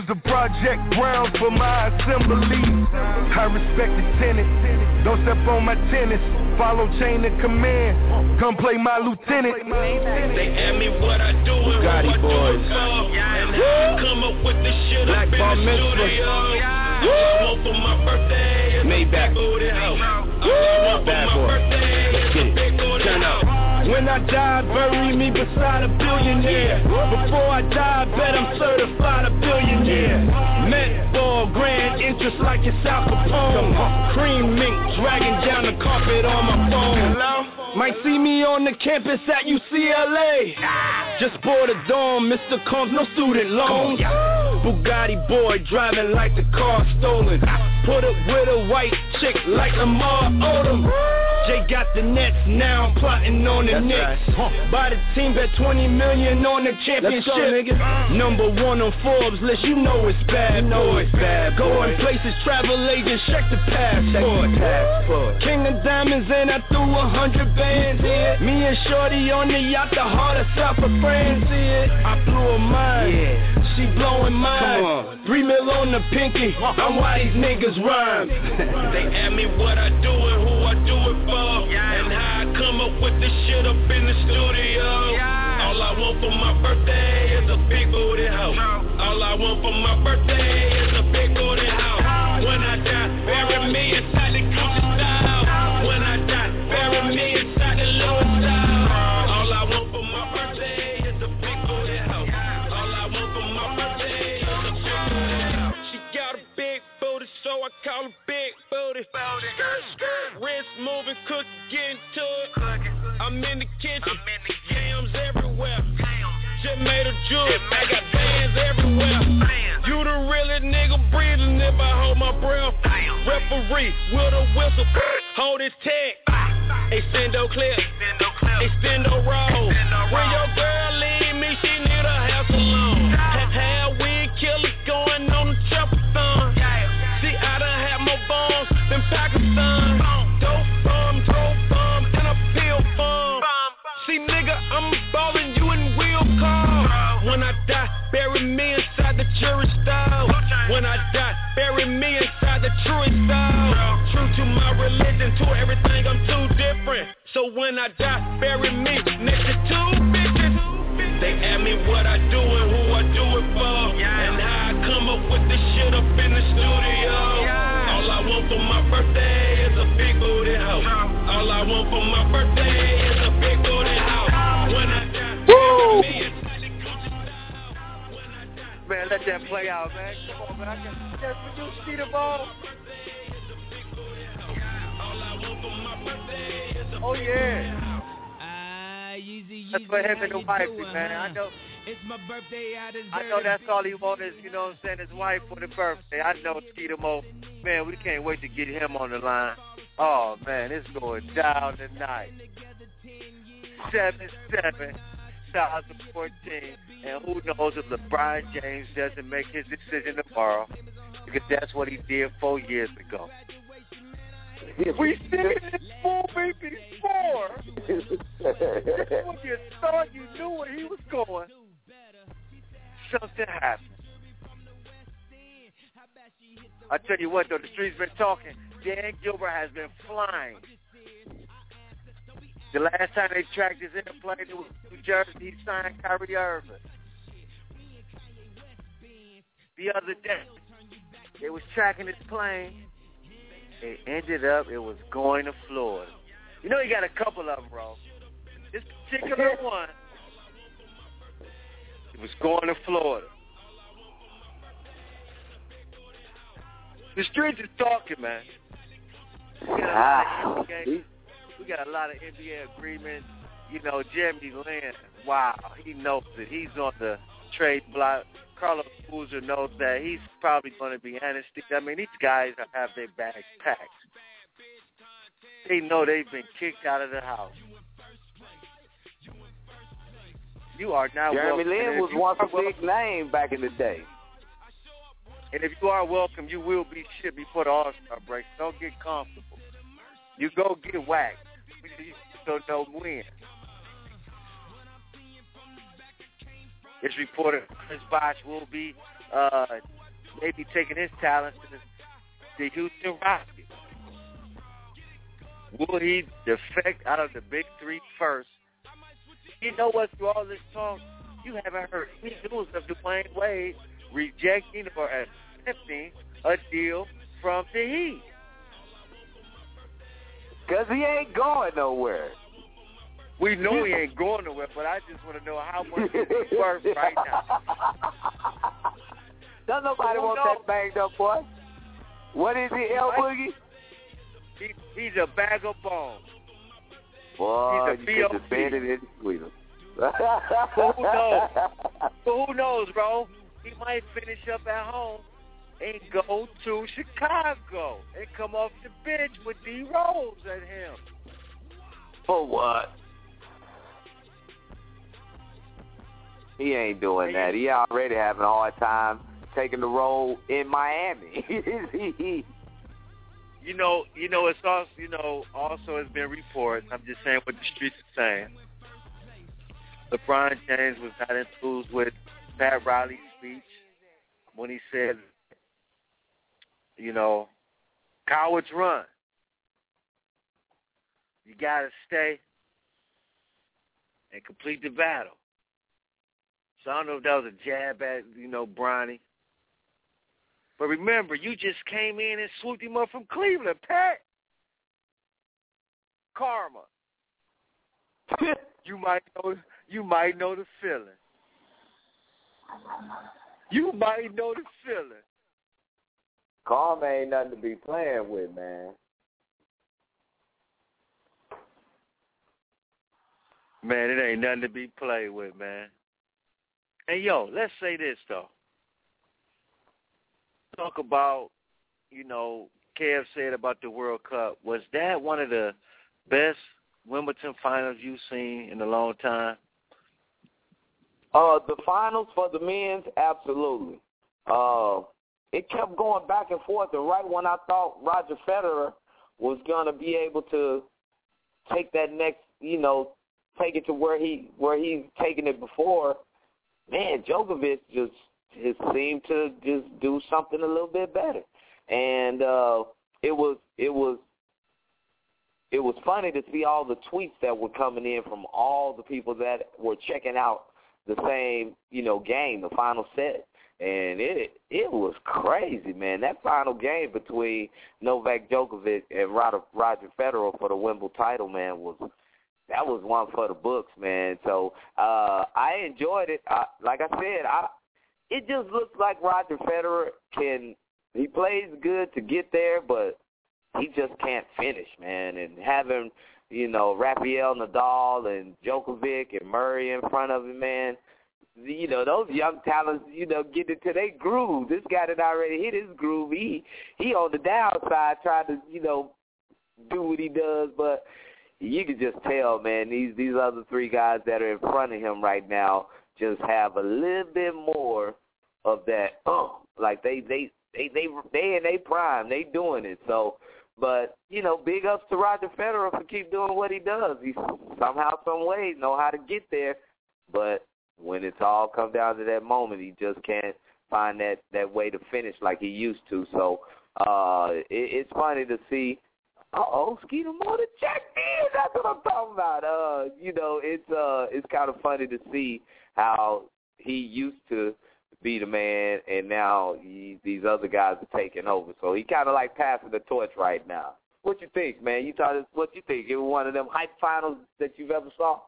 the project grounds for my assembly. I respect the tenant. Don't step on my tennis. Follow chain of command. Come play my lieutenant. They ask me what I do and Gotti what I boys. do it for. And how I come up with this shit Black up in Bar the Mitzvah. studio. All I want for my birthday is a big Maybach. booty house. All I want for Bad my boy. birthday Let's is get a it. big booty Turn house. up. When I die, bury me beside a billionaire. Before I die, bet I'm certified a billionaire. Met for grand interest like it's Al Capone. Cream mink dragging down the carpet on my phone. Might see me on the campus at U C L A. Just bought a dome, Mister Combs, no student loans. Bugatti boy driving like the car stolen. Put up with a white chick like Lamar Odom. Jay got the Nets, now I'm plotting on the That's Knicks. right. Buy the team, bet twenty million on the championship. Let's go, nigga. Number one on Forbes list, you know it's bad, You know boy. it's bad, boy. Going places, travel agents, check the passport. Passport. King of diamonds and I threw a hundred bands in. Me and Shorty on the yacht, the heart of South of France in. I blew her mind, Yeah. she blowing mine. Come on. Three mil on the pinky, I'm why these niggas rhyme. They ask me what I do and who I do it for. And how I come up with this shit up in the studio. All I want for my birthday is a big booty house. All I want for my birthday is a big booty house. When I die, bury me inside the Gucci style. When I die, bury me inside the Louis style. All I want for my birthday is a big booty house. All I want for my birthday is a big booty house. She got a big booty, so I call her big booty. Skirt, skirt, wrist moving, cookie, getting to it. I'm in the kitchen, yams everywhere. Just made a jewel, I got bands everywhere. You the realest nigga breathing if I hold my breath. Referee with a whistle, hold his tag. Extendo clip, extendo roll. When your girl leave me, she need a house alone. Hell, weed killers going on the chopper thumb. See, I done had more bombs than Pakistan. Dope bomb, dope bomb, and a pill bomb. See, nigga, I'm ballin' you in wheel car. When I die, bury me inside the jury style. When I die, bury me inside the truest style. True to my religion, to everything, I'm too different. So when I die, bury me next to two bitches. They ask me what I do and who I do it for. And how I come up with this shit up in the studio. All I want for my birthday is a big booty house. All I want for my birthday is a big booty house. When I die, bury me inside the Gucci style. When I die, Man, let that play out, man. Come on, man. I can, can you see the ball? Oh, yeah. That's for him and the wife, man. I know. It's my birthday, I deserve I know that's all he wants is, you know what I'm saying, his wife for the birthday. I know Skeeter Mo. Man, we can't wait to get him on the line. Oh, man, it's going down tonight. seven seven twenty fourteen. And who knows if LeBron James doesn't make his decision tomorrow, because that's what he did four years ago. We seen it four before. When you thought you knew where he was going, something happened. I tell you what, though, the streets been talking. Dan Gilbert has been flying. The last time they tracked his interplane, it was New Jersey. He signed Kyrie Irving. The other day, they was tracking his plane. It ended up, it was going to Florida. You know, he got a couple of them, bro. This particular one, it was going to Florida. The streets is talking, man. We got a lot of N B A, we got a lot of N B A agreements. You know, Jeremy Lin, wow, he knows it. He's on the trade block. Carlos Boozer knows that he's probably going to be anesthesied. I mean, these guys have their bags packed. They know they've been kicked out of the house. You are now Jeremy welcome. Lin was once a big name back in the day. And if you are welcome, you will be shipped before the All-Star break. Don't get comfortable. You go get whacked. You just don't know when. It's reported Chris Bosh will be uh, maybe taking his talents to the, the Houston Rockets. Will he defect out of the big three first? You know what? Through all this talk, you haven't heard any news of Dwayne Wade rejecting or accepting a deal from the Heat. Because he ain't going nowhere. We know he ain't going nowhere, but I just want to know how much he's worth right now. Does nobody want that banged up boy? What is he, El Boogie? He, he's a bag of bones. Boy, he's a you could defend it in Sweden. But who knows? But who knows, bro? He might finish up at home and go to Chicago and come off the bench with D Rose at him. For what? He ain't doing that. He already having a hard time taking the role in Miami. you know, you know, it's also, you know, also has been reported. I'm just saying what the streets are saying. LeBron James was not enthused with Pat Riley's speech when he said, you know, cowards run. You got to stay and complete the battle. So I don't know if that was a jab at, you know, Bronny. But remember, you just came in and swooped him up from Cleveland, Pat. Karma. you might know you might know the feeling. You might know the feeling. Karma ain't nothing to be playing with, man. Man, it ain't nothing to be played with, man. And, yo, let's say this, though. Talk about, you know, Kev said about the World Cup. Was that one of the best Wimbledon finals you've seen in a long time? Uh, the finals for the men's, absolutely. Uh, it kept going back and forth, and right when I thought Roger Federer was going to be able to take that next, you know, take it to where he where he's taken it before, man, Djokovic just just seemed to just do something a little bit better, and uh, it was it was it was funny to see all the tweets that were coming in from all the people that were checking out the same, you know, game, the final set, and it it was crazy, man. That final game between Novak Djokovic and Roger Federer for the Wimbledon title, man, was. That was one for the books, man. So uh, I enjoyed it. I, like I said, I, it just looks like Roger Federer can – he plays good to get there, but he just can't finish, man. And having, you know, Rafael Nadal and Djokovic and Murray in front of him, man, you know, those young talents, you know, get into their groove. This guy that already hit his groove, he, he on the downside trying to, you know, do what he does, but – you can just tell, man, these these other three guys that are in front of him right now just have a little bit more of that, oh, like they they they they they in their prime, they doing it. So, but you know, big ups to Roger Federer for keep doing what he does. He somehow, some way, know how to get there. But when it's all come down to that moment, he just can't find that that way to finish like he used to. So, uh, it, it's funny to see. Uh-oh, Skeeter Moore checked in. That's what I'm talking about. Uh, you know, it's uh, it's kind of funny to see how he used to be the man, and now he, these other guys are taking over. So he kind of like passing the torch right now. What you think, man? You thought it, what you think? It was one of them hype finals that you've ever saw?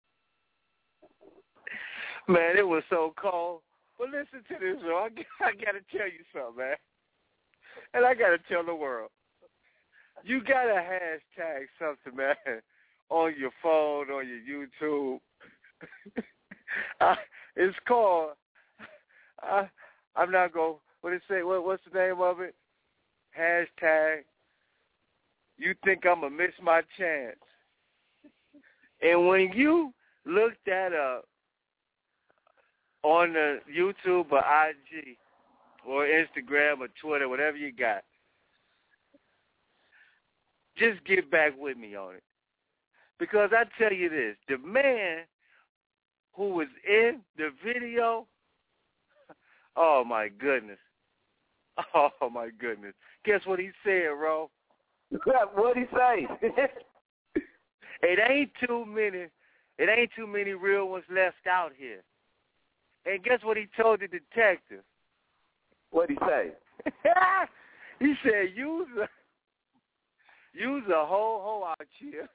Man, it was so cold. But listen to this, bro. I, I got to tell you something, man. And I got to tell the world. You got to hashtag something, man, on your phone, on your YouTube. uh, it's called, uh, I'm not going, what it say, what, what's the name of it? Hashtag, you think I'm going to miss my chance. And when you look that up on the YouTube or I G or Instagram or Twitter, whatever you got, just get back with me on it. Because I tell you this, the man who was in the video, oh, my goodness. Oh, my goodness. Guess what he said, Ro? What'd he say? It ain't too many. It ain't too many real ones left out here. And guess what he told the detective? What'd he say? He said, use a, use a whole hoe out here.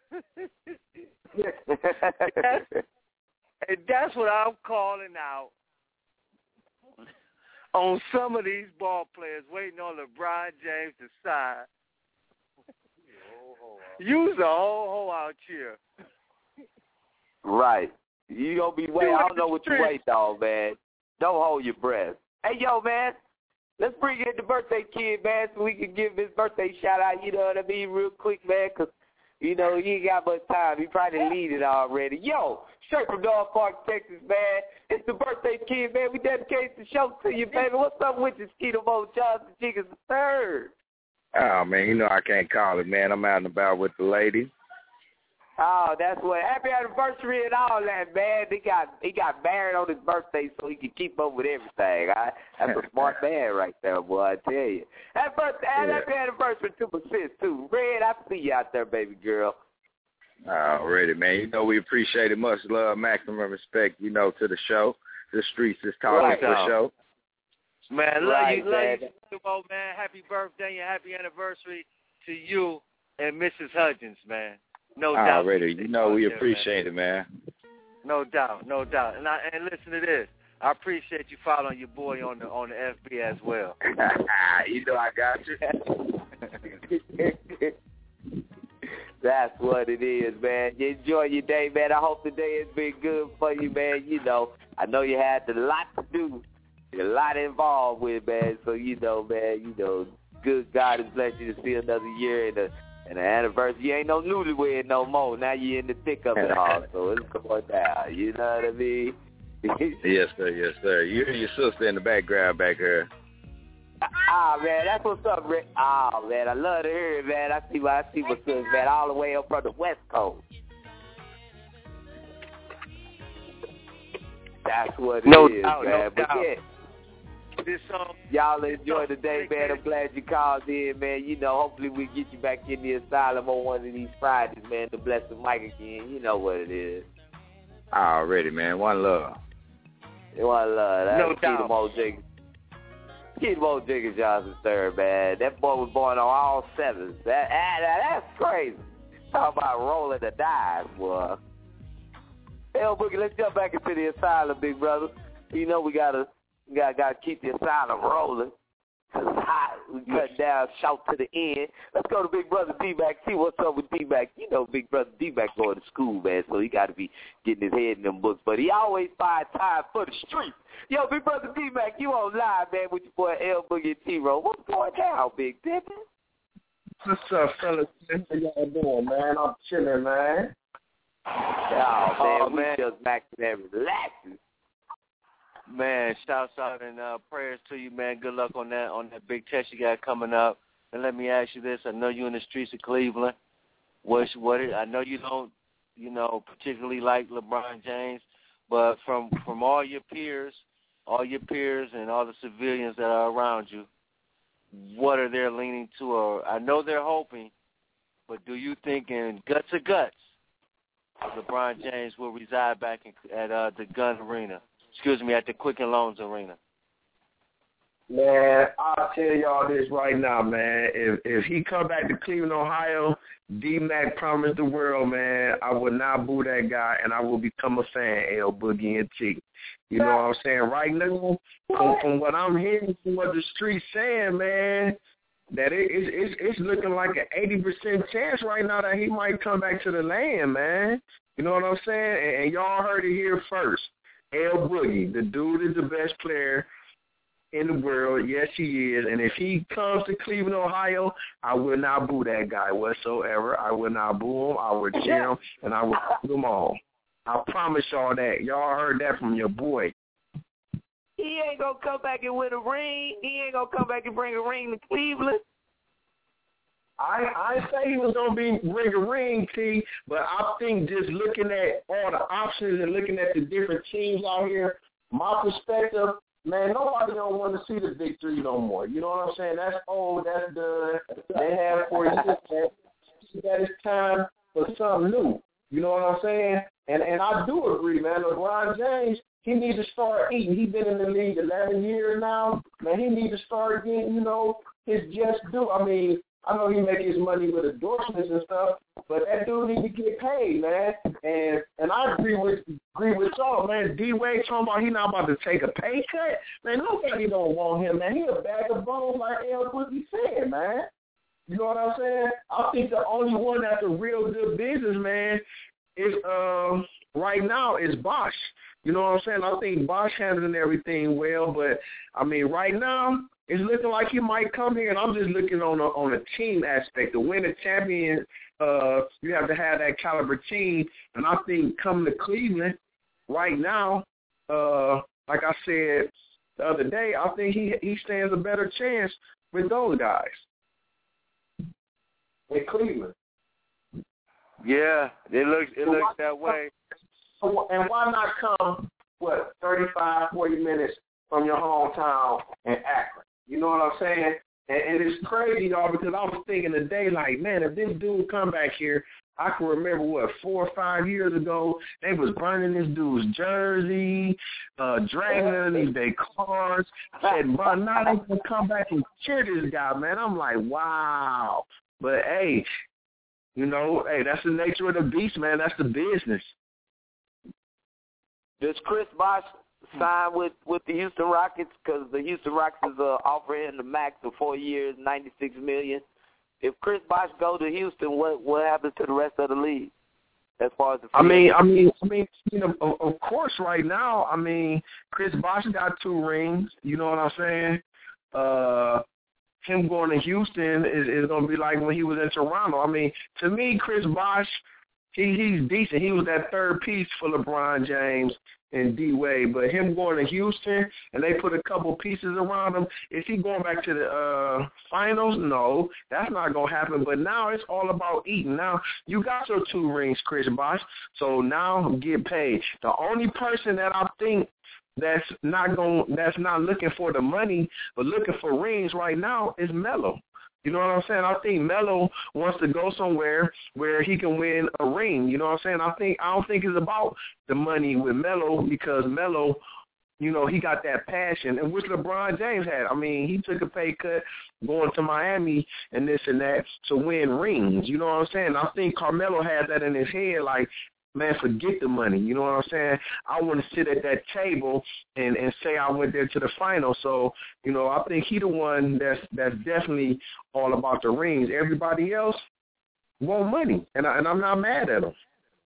and, that's, and that's what I'm calling out on some of these ball players waiting on LeBron James to sign. Use a whole hoe out here. Right. You gonna be waiting. I don't know what you wait, dog, man. Don't hold your breath. Hey, yo, man. Let's bring in the birthday kid, man, so we can give his birthday shout out, you know what I mean, real quick, man, because, you know, he ain't got much time. He probably lead it already. Yo, straight from Dog Park, Texas, man. It's the birthday kid, man. We dedicate the show to you, baby. What's up with you, Skeeto Mo Johnson Jiggers the third? Oh, man, you know I can't call it, man. I'm out and about with the lady. Oh, that's what. Happy anniversary and all that, man. He got he got married on his birthday so he can keep up with everything. I, that's a smart man right there, boy, I tell you. Happy, birthday, Yeah. happy anniversary to my sis, too. Red, I see you out there, baby girl. Already, man. You know we appreciate it. Much love, maximum respect, you know, to the show. The streets is talking Right for on. show. Man, love Right, you, love man. you, Skeeto, man. Happy birthday and happy anniversary to you and Missus Hudgens, man. No doubt. Already. You know we appreciate it, man. No doubt, no doubt. And I, and listen to this. I appreciate you following your boy on the on the F B as well. You know I got you. That's what it is, man. You enjoy your day, man. I hope the day has been good for you, man. You know, I know you had a lot to do, a lot involved with, man. So, you know, man, you know, good God has blessed you to see another year and a And the anniversary, you ain't no newlywed no more. Now you in the thick of it all, so it's going down. You know what I mean? Yes, sir. Yes, sir. You and your sister in the background back here. Ah, man, that's what's up, Rick. Ah, man, I love to hear it, man. I see my, I see my sister, man, all the way up from the West Coast. That's what it No is, doubt, man. no but doubt. yeah. This song, Y'all enjoy the day, man. I'm glad you called in, man. You know, hopefully we get you back in the asylum on one of these Fridays, man, to bless the mic again. You know what it is. Already, man. One love. One love. That's No doubt. Keith Mo Jiggers. Keith Mo Jiggers Johnson third, man. That boy was born on all sevens. That, that That's crazy. Talk about rolling the dice, boy. Hell, Boogie, let's jump back into the asylum, big brother. You know we gotta we gotta, gotta keep the asylum rolling. Cause it's hot. We cut down, shout to the end. Let's go to Big Brother D-Mac. See what's up with D-Mac. You know Big Brother D-Mac going to school, man, so he got to be getting his head in them books. But he always finds time for the streets. Yo, Big Brother D-Mac, you on live, man, with your boy L Boogie and T-Row. What's going down, Big Pippin? What's up, fellas? How y'all doing, man? I'm chilling, man. Oh, man, Oh, we man. just maxing and relaxing. man, shouts out and uh, prayers to you, man. Good luck on that on that big test you got coming up. And let me ask you this: I know you in the streets of Cleveland. What's what? It, I know you don't, you know, particularly like LeBron James, but from from all your peers, all your peers, and all the civilians that are around you, what are they leaning to? Or I know they're hoping, but do you think in guts of guts, LeBron James will reside back in, at uh, the Gun Arena? Excuse me, at the Quicken Loans Arena. Man, I'll tell y'all this right now, man. If if he come back to Cleveland, Ohio, D-Mac promised the world, man, I will not boo that guy, and I will become a fan, L Boogie and T. You know what I'm saying? Right now, from, from what I'm hearing, from what the street's saying, man, that it, it's, it's it's looking like an eighty percent chance right now that he might come back to the land, man. You know what I'm saying? And, and y'all heard it here first. L Boogie, the dude is the best player in the world. Yes, he is. And if he comes to Cleveland, Ohio, I will not boo that guy whatsoever. I will not boo him. I will cheer him, and I will put him on. I promise y'all that. Y'all heard that from your boy. He ain't going to come back and win a ring. He ain't going to come back and bring a ring to Cleveland. I I didn't say he was gonna be bring a ring, T, but I think just looking at all the options and looking at the different teams out here, my perspective, man, nobody don't want to see the big three no more. You know what I'm saying? That's old. That's done. They have four years. That it's time for something new. You know what I'm saying? And and I do agree, man. LeBron James, he needs to start eating. He's been in the league eleven years now. Man, he needs to start getting, you know, his just due. I mean, I know he make his money with endorsements and stuff, but that dude need to get paid, man. And and I agree with agree with y'all, man. D-Wade talking about he not about to take a pay cut. Man, nobody don't want him, man. He a bag of bones like L. Boogie said, man. You know what I'm saying? I think the only one that's a real good businessman is um right now is Bosh. You know what I'm saying? I think Bosh handling everything well, but I mean right now it's looking like he might come here, and I'm just looking on a on a team aspect. To win a champion, uh, you have to have that caliber team, and I think coming to Cleveland right now, uh, like I said the other day, I think he he stands a better chance with those guys. In Cleveland. Yeah, it looks it so looks why, that way. And why not come, what, thirty-five, forty minutes from your hometown in Akron? You know what I'm saying? And, and it's crazy, y'all, because I was thinking today, like, man, if this dude come back here, I can remember, what, four or five years ago, they was burning this dude's jersey, uh, dragging underneath their cars. I said, bro, now they can come back and cheer this guy, man. I'm like, wow. But, hey, you know, hey, that's the nature of the beast, man. That's the business. Does Chris Bosh sign with, with the Houston Rockets? Because the Houston Rockets are offering him the max of four years, ninety-six million dollars. If Chris Bosh go to Houston, what what happens to the rest of the league as far as the? I mean, I mean, I mean, you know, of, of course, right now, I mean, Chris Bosh got two rings. You know what I'm saying? Uh. Him going to Houston is, is going to be like when he was in Toronto. I mean, to me, Chris Bosh, he, he's decent. He was that third piece for LeBron James and D-Wade. But him going to Houston and they put a couple pieces around him, is he going back to the uh, finals? No, that's not going to happen. But now it's all about eating. Now, you got your two rings, Chris Bosh, so now get paid. The only person that I think that's not going that's not looking for the money but looking for rings right now is Melo. You know what I'm saying? I think Melo wants to go somewhere where he can win a ring. You know what I'm saying? I think I don't think it's about the money with Melo, because Melo, you know, he got that passion, and which LeBron James had. I mean, he took a pay cut going to Miami and this and that to win rings. You know what I'm saying? I think Carmelo had that in his head, like, man, forget the money. You know what I'm saying? I want to sit at that table and, and say I went there to the final. So, you know, I think he the one that's that's definitely all about the rings. Everybody else want money, and, I, and I'm not mad at them.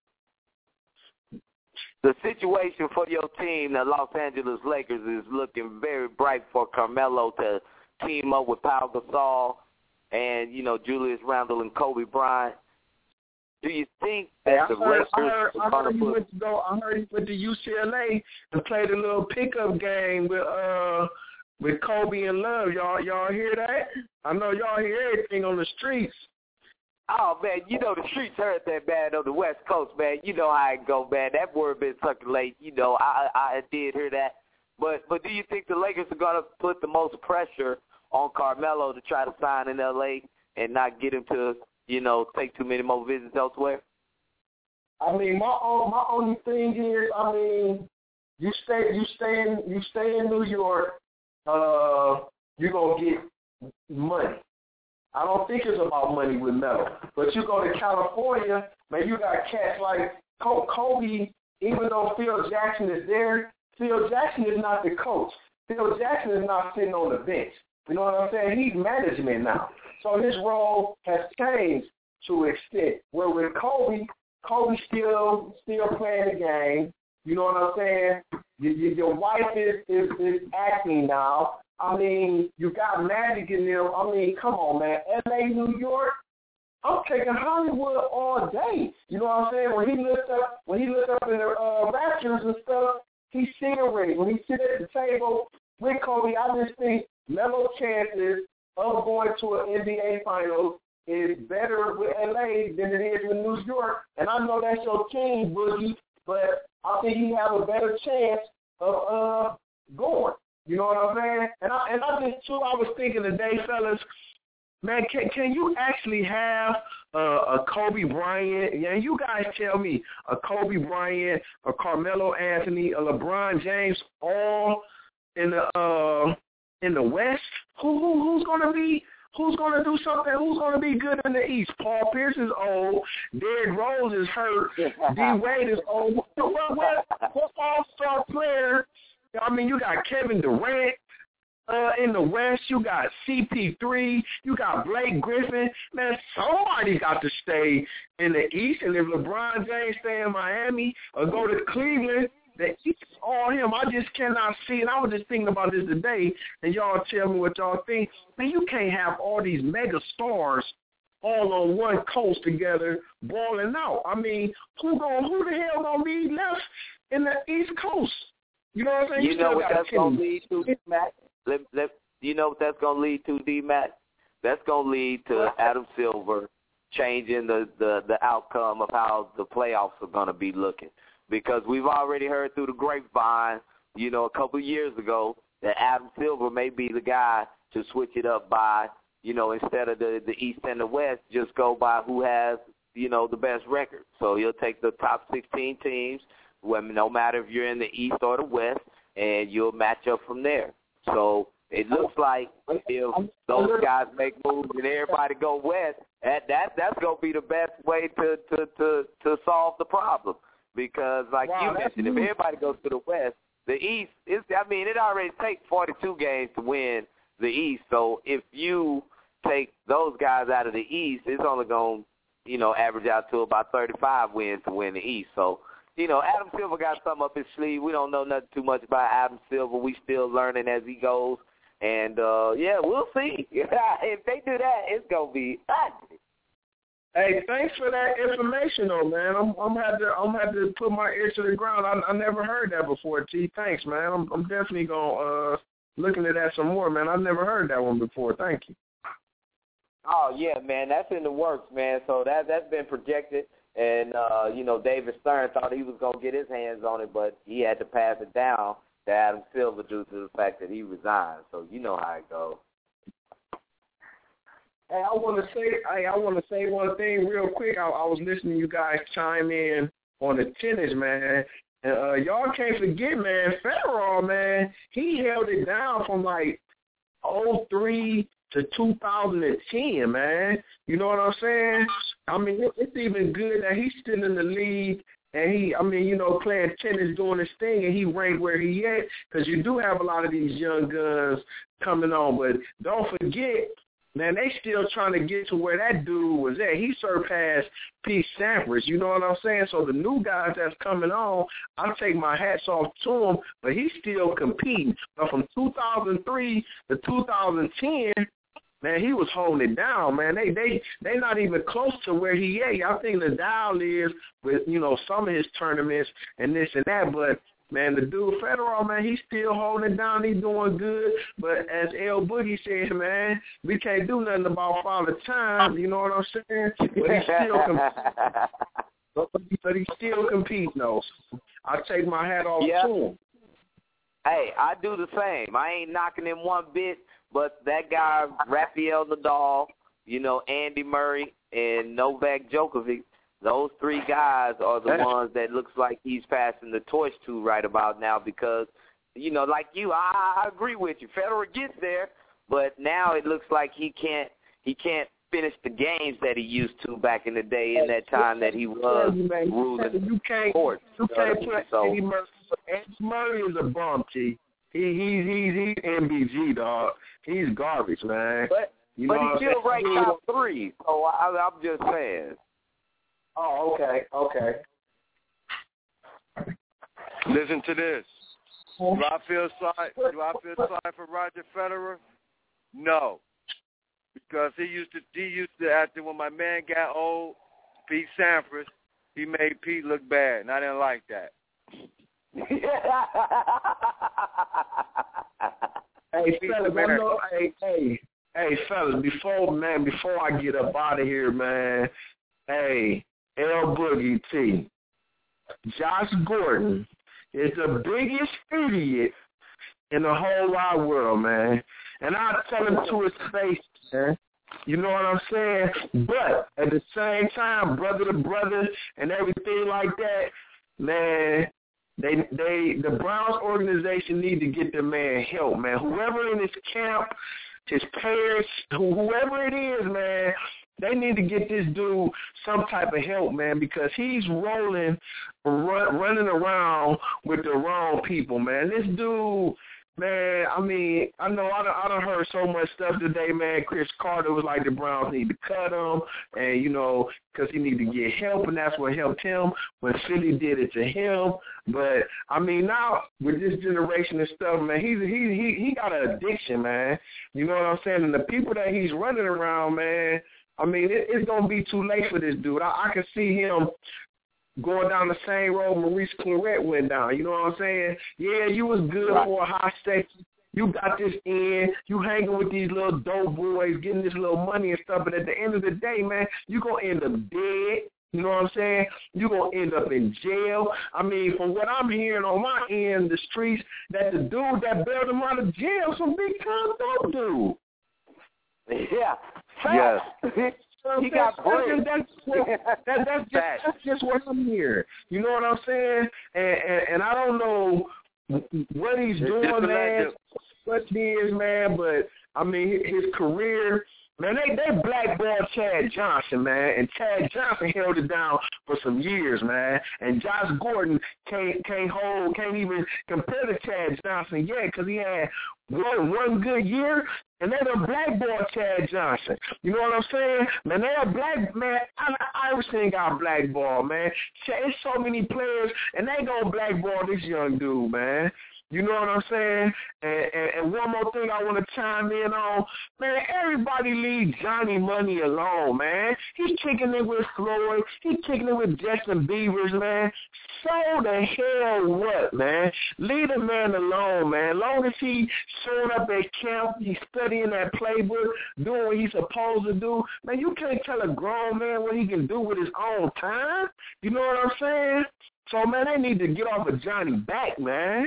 The situation for your team, the Los Angeles Lakers, is looking very bright for Carmelo to team up with Pau Gasol and, you know, Julius Randle and Kobe Bryant. Do you think that hey, the I heard, Lakers I heard, I heard he put... went to go. I heard he went to U C L A and played a little pickup game with uh with Kobe and Love. Y'all, y'all hear that? I know y'all hear everything on the streets. Oh man, you know the streets heard that, man, on the West Coast, man. You know how it go, man. That word been circulating. You know, I I did hear that. But but do you think the Lakers are gonna put the most pressure on Carmelo to try to sign in L A and not get him to, you know, take too many more visits elsewhere? I mean, my own, my only thing is, I mean, you stay, you stay in, you stay in New York, uh, you're gonna get money. I don't think it's about money with Melo, but you go to California, man, you got cats like Kobe. Even though Phil Jackson is there, Phil Jackson is not the coach. Phil Jackson is not sitting on the bench. You know what I'm saying? He's management now. So his role has changed to an extent. Where with Kobe, Kobe still still playing the game. You know what I'm saying? Your, your wife is, is, is acting now. I mean, you got Magic in there. I mean, come on, man. L A, New York, I'm taking Hollywood all day. You know what I'm saying? When he looks up, when he looks up in the uh, Raptors and stuff, he's scenery. When he sits at the table with Kobe, I just think Melo's chances of going to an N B A Finals is better with L A than it is with New York. And I know that's your team, Boogie, but I think he have a better chance of uh, going. You know what I'm saying? And I, and I just, too, I was thinking today, fellas, man, can can you actually have uh, a Kobe Bryant? Yeah, you guys tell me, a Kobe Bryant, a Carmelo Anthony, a LeBron James, all in the uh, in the West? Who who who's gonna be? Who's going to do something? Who's going to be good in the East? Paul Pierce is old. Derrick Rose is hurt. D-Wade is old. What, what, what all-star player? I mean, you got Kevin Durant uh, in the West. You got C P three. You got Blake Griffin. Man, somebody got to stay in the East. And if LeBron James stay in Miami or go to Cleveland, the East is all him. I just cannot see it. I was just thinking about this today, and y'all tell me what y'all think. Man, you can't have all these mega stars all on one coast together balling out. I mean, who going who the hell gonna be left in the East Coast? You know what I'm saying? You, you know what that's gonna lead to, D-Mac? Let, let, you know what that's gonna lead to, D-Mac? That's gonna lead to Adam Silver changing the, the, the outcome of how the playoffs are gonna be looking. Because we've already heard through the grapevine, you know, a couple of years ago, that Adam Silver may be the guy to switch it up by, you know, instead of the, the East and the West, just go by who has, you know, the best record. So he'll take the top sixteen teams, no matter if you're in the East or the West, and you'll match up from there. So it looks like if those guys make moves and everybody go West, that, that that's going to be the best way to, to, to, to solve the problem. Because, like wow, you mentioned, if everybody goes to the West, the East, is, I mean, it already takes forty-two games to win the East. So if you take those guys out of the East, it's only going to, you know, average out to about thirty-five wins to win the East. So, you know, Adam Silver got something up his sleeve. We don't know nothing too much about Adam Silver. We still learning as he goes. And, uh, yeah, we'll see. If they do that, it's going to be ugly. Hey, thanks for that information, though, man. I'm I'm have to I'm have to put my ear to the ground. I I never heard that before, T. Thanks, man. I'm I'm definitely gonna uh look into that some more, man. I've never heard that one before. Thank you. Oh yeah, man, that's in the works, man. So that that's been projected, and uh, you know, David Stern thought he was gonna get his hands on it, but he had to pass it down to Adam Silver due to the fact that he resigned. So you know how it goes. Hey, I want to say, hey, I want to say one thing real quick. I, I was listening to you guys chime in on the tennis, man. And uh, y'all can't forget, man, Federer, man, he held it down from like oh three to two thousand ten, man. You know what I'm saying? I mean, it, it's even good that he's still in the league. And he, I mean, you know, playing tennis, doing his thing, and he ranked where he at. Because you do have a lot of these young guns coming on. But don't forget, man, they still trying to get to where that dude was at. He surpassed Pete Sampras, you know what I'm saying? So the new guys that's coming on, I take my hats off to him, but he's still competing. But from two thousand three to two thousand ten, man, he was holding it down, man. They they they not even close to where he at. I think the dial is with, you know, some of his tournaments and this and that, but man, the dude Federer, man, he's still holding it down. He's doing good. But as L Boogie said, man, we can't do nothing about Father Time. You know what I'm saying? But he still competing. but, but he still competing, though. I take my hat off yeah. to him. Hey, I do the same. I ain't knocking him one bit, but that guy, Rafael Nadal, you know, Andy Murray, and Novak Djokovic, those three guys are the ones that looks like he's passing the torch to right about now because, you know, like you, I, I agree with you. Federer gets there, but now it looks like he can't he can't finish the games that he used to back in the day in that time that he was ruling you can't, court. You can't put so, Andy Murray. Andy Murray is a bum, T. He he he he's M B G, dog. He's garbage, man. But, you but know he's still ranked top three, so I, I'm just saying. Oh, okay, okay. Listen to this. Do I feel sorry? Do I feel sorry for Roger Federer? No, because he used to. He used to after when my man got old, Pete Sampras, he made Pete look bad, and I didn't like that. Hey, fellas, I know, hey, hey, hey, fellas, before man, before I get up out of here, man, hey. L Boogie T. Josh Gordon is the biggest idiot in the whole wide world, man. And I tell him to his face, man. You know what I'm saying? But at the same time, brother to brother and everything like that, man, they they the Browns organization need to get the man help, man. Whoever in his camp, his parents, whoever it is, man, they need to get this dude some type of help, man, because he's rolling, run, running around with the wrong people, man. This dude, man, I mean, I know I done, I done heard so much stuff today, man. Chris Carter was like the Browns need to cut him, and, you know, because he need to get help, and that's what helped him when Philly did it to him. But, I mean, now with this generation and stuff, man, he's, he, he, he got an addiction, man. You know what I'm saying? And the people that he's running around, man, I mean, it, it's going to be too late for this dude. I, I can see him going down the same road Maurice Clarett went down. You know what I'm saying? Yeah, you was good right. for a high station. You got this in. You hanging with these little dope boys, getting this little money and stuff. But at the end of the day, man, you going to end up dead. You know what I'm saying? You're going to end up in jail. I mean, from what I'm hearing on my end, the streets, that the dude that bailed him out of jail, some big-time dope dude. Yeah. Yes. He got bread. That's, that's, that, that's, just, that's just what I'm hearing. You know what I'm saying? And, and, and I don't know what he's doing, man, what he is, man, but, I mean, his career, man, they, they blackballed Chad Johnson, man, and Chad Johnson held it down for some years, man, and Josh Gordon can't, can't hold, can't even compare to Chad Johnson yet because he had one, one good year, and they done blackballed Chad Johnson. You know what I'm saying? Man, they are black, man, Iverson got blackballed, man. There's so many players, and they gonna blackball this young dude, man. You know what I'm saying? And, and, and one more thing I want to chime in on, man, everybody leave Johnny Money alone, man. He's kicking it with Floyd. He's kicking it with Justin Bieber's, man. So the hell what, man? Leave the man alone, man. As long as he showing up at camp, he's studying that playbook, doing what he's supposed to do, man, you can't tell a grown man what he can do with his own time. You know what I'm saying? So, man, they need to get off of Johnny back, man.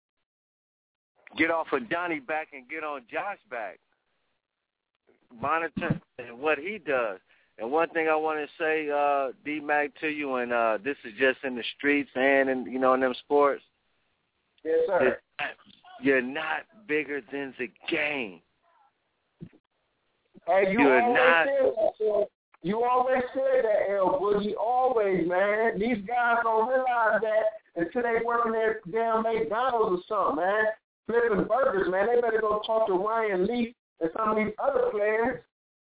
Get off of Johnny back and get on Josh back. Monitor what he does. And one thing I want to say, uh, D-Mac, to you, and uh, this is just in the streets and, in, you know, in them sports. Yes, sir. You're not bigger than the game. Hey, you you're always not. Said that, you always said that, L. Boogie. Always, man. These guys don't realize that until they work on their damn McDonald's or something, man. Flipping burgers, man. They better go talk to Ryan Leaf and some of these other players.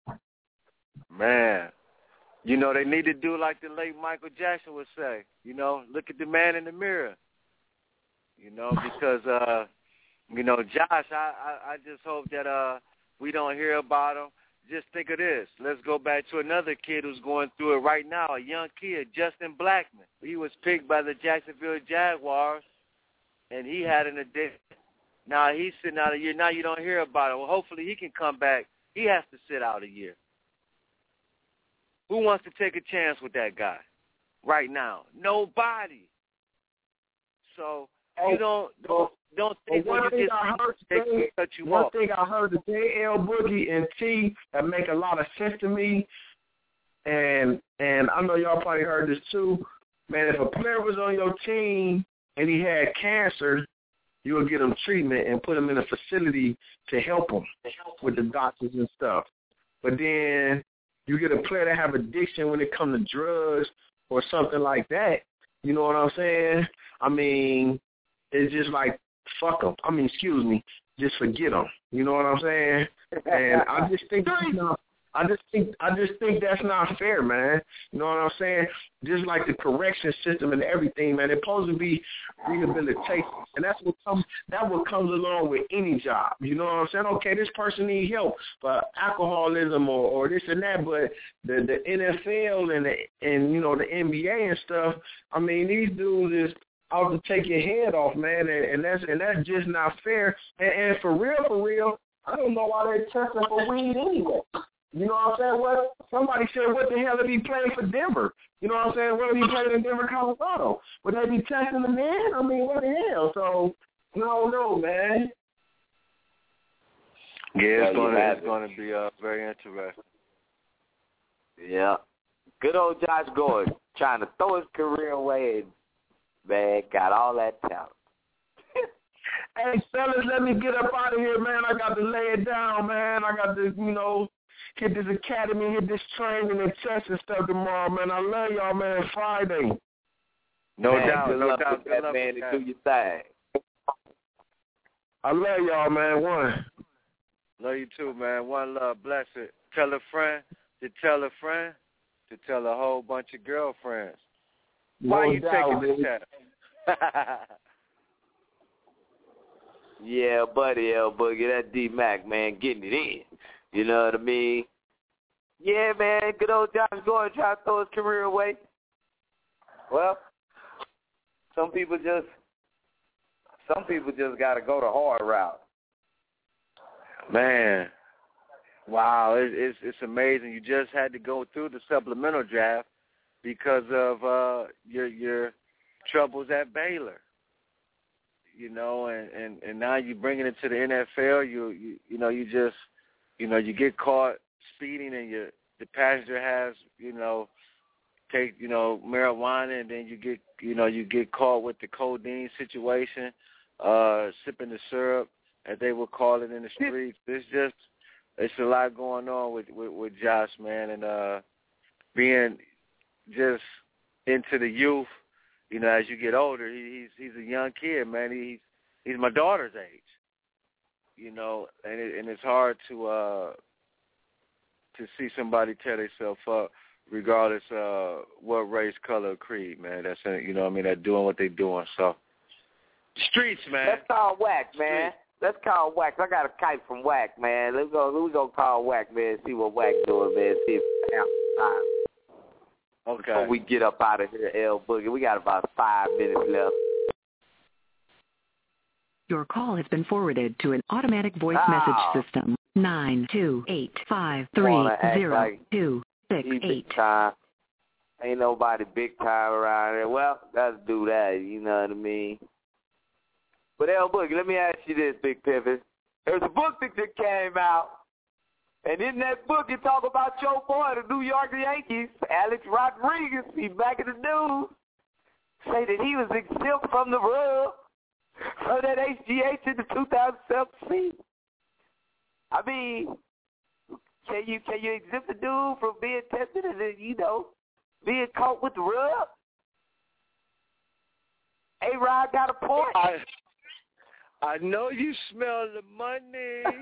Man, you know, they need to do like the late Michael Jackson would say. You know, look at the man in the mirror. You know, because, uh, you know, Josh, I, I, I just hope that uh, we don't hear about him. Just think of this. Let's go back to another kid who's going through it right now, a young kid, Justin Blackmon. He was picked by the Jacksonville Jaguars, and he had an addiction. Now he's sitting out a year. Now you don't hear about it. Well, hopefully he can come back. He has to sit out a year. Who wants to take a chance with that guy right now? Nobody. So you don't don't, don't think well, when you get they can cut you one off. thing I heard today, L Boogie and T, that make a lot of sense to me, and and I know y'all probably heard this too. Man, if a player was on your team and he had cancer, you will get him treatment and put him in a facility to help him with the doctors and stuff. But then you get a player that have addiction when it comes to drugs or something like that. You know what I'm saying? I mean, it's just like, fuck them. I mean, excuse me, just forget them. You know what I'm saying? And I just think that's not, I just think I just think that's not fair, man. You know what I'm saying? Just like the correction system and everything, man. It's supposed to be rehabilitation, and that's what comes. That what comes along with any job. You know what I'm saying? Okay, this person needs help for alcoholism or, or this and that, but the the N F L and the and you know the N B A and stuff. I mean, these dudes is out to take your head off, man, and, and that's and that's just not fair. And, and for real, for real, I don't know why they're testing for weed anyway. You know what I'm saying? What somebody said, what the hell if he played for Denver? You know what I'm saying? What if he played in Denver, Colorado? Would they be testing the man? I mean, what the hell? So No, no, man. Yeah, it's gonna it's gonna be uh, very interesting. Yeah. Good old Josh Gordon trying to throw his career away and, man, got all that talent. Hey, fellas, let me get up out of here, man. I got to lay it down, man. I got to, you know, hit this academy, hit this training and test and stuff tomorrow, man. I love y'all, man. Friday. No man, doubt, good no luck doubt. with that, man, to do your thing. I love y'all, man. One. Love you too, man. One love. Bless it. Tell a friend to tell a friend to tell a whole bunch of girlfriends. Why No you doubt, taking the test? Yeah, buddy, L Boogie, that D-Mac, man, getting it in. You know what I mean? Yeah, man, good old Josh Gordon trying to throw his career away. Well, some people just, some people just got to go the hard route. Man, wow, it, it's it's amazing. You just had to go through the supplemental draft because of uh, your your troubles at Baylor. You know, and, and, and now you're bringing it to the N F L. You, you you know, you just, you know, you get caught speeding and you, the passenger has, you know, take, you know, marijuana, and then you get, you know, you get caught with the codeine situation, uh, sipping the syrup, as they would call it in the streets. It's just, it's a lot going on with, with, with Josh, man, and uh, being just into the youth. You know, as you get older, he, he's he's a young kid, man. He's he's my daughter's age. You know, and it, and it's hard to uh, to see somebody tear themselves up, regardless uh what race, color, or creed, man. That's you know, what I mean, they're doing what they're doing. So, streets, man. Let's call Wack, man. Let's call Wack. I got a kite from Wack, man. Let's go. We gonna call Wack, man. See what Wack doing, man. See if it's time. Okay. Before we get up out of here, L Boogie, we got about five minutes left. Your call has been forwarded to an automatic voice oh. message system. Nine two eight five three zero like two six eight. Time. Ain't nobody big time around here. Well, let's do that. You know what I mean? But L Boogie, let me ask you this, Big Pimpin'. There's a book that just came out. And in that book, you talk about your boy, the New York Yankees, Alex Rodriguez. He's back in the news. Say that he was exempt from the rule for that H G H in the two thousand seven season. I mean, can you can you exempt the dude from being tested and then, you know, being caught with the rub? A-Rod got a point. I, I know you smell the money.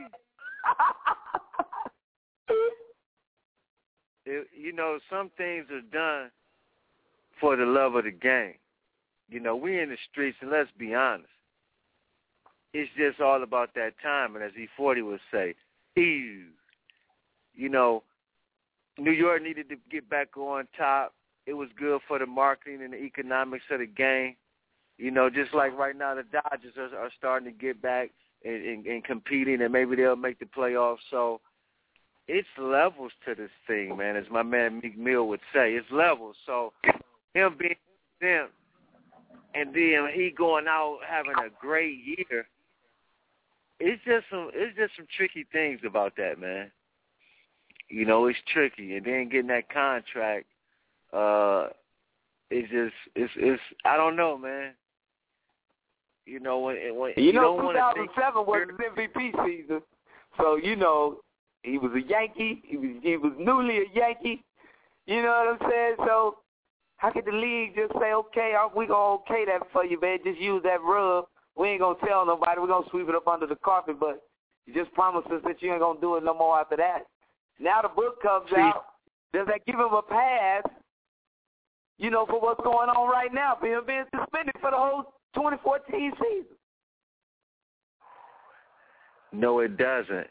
It, you know, some things are done for the love of the game. You know, we in the streets, and let's be honest, it's just all about that time. And as E forty would say, ew. You know, New York needed to get back on top. It was good for the marketing and the economics of the game. You know, just like right now, the Dodgers are, are starting to get back and, and, and competing, and maybe they'll make the playoffs. So it's levels to this thing, man, as my man Meek Mill would say. It's levels. So him being them and then he going out having a great year, it's just some it's just some tricky things about that, man. You know, it's tricky. And then getting that contract, uh, it's just it's it's I don't know, man. You know when when you, you know don't two thousand seven want was his M V P season, so you know he was a Yankee. He was he was newly a Yankee. You know what I'm saying? So how could the league just say, okay, we gonna okay that for you, man? Just use that rub. We ain't gonna tell nobody. We're gonna sweep it up under the carpet, but you just promised us that you ain't gonna do it no more after that. Now the book comes See, out. Does that give him a pass? You know, for what's going on right now, for him being suspended for the whole twenty fourteen season. No, it doesn't.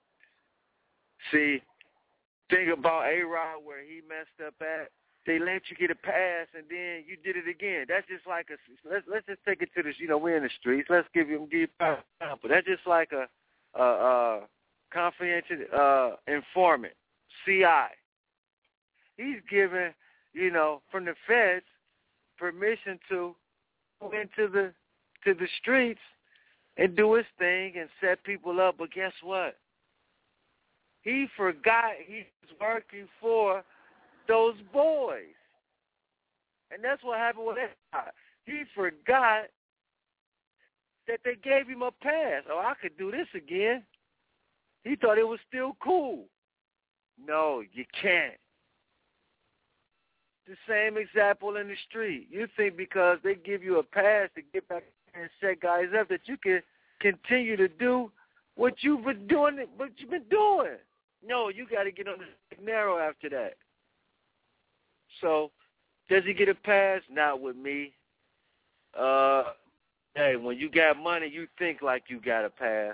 See, think about A-Rod where he messed up at. They let you get a pass, and then you did it again. That's just like a let's let's just take it to this. You know, we're in the streets. Let's give him give you an example. That's just like a, a, a confidential uh, informant, C I. He's given, you know, from the feds permission to go into the to the streets and do his thing and set people up. But guess what? He forgot he was working for those boys. And that's what happened with that guy. He forgot that they gave him a pass. Oh, I could do this again. He thought it was still cool. No, you can't. The same example in the street. You think because they give you a pass to get back and set guys up that you can continue to do what you've been doing, what you've been doing. No, you got to get on the narrow after that. So, does he get a pass? Not with me. Uh, hey, when you got money, you think like you got a pass.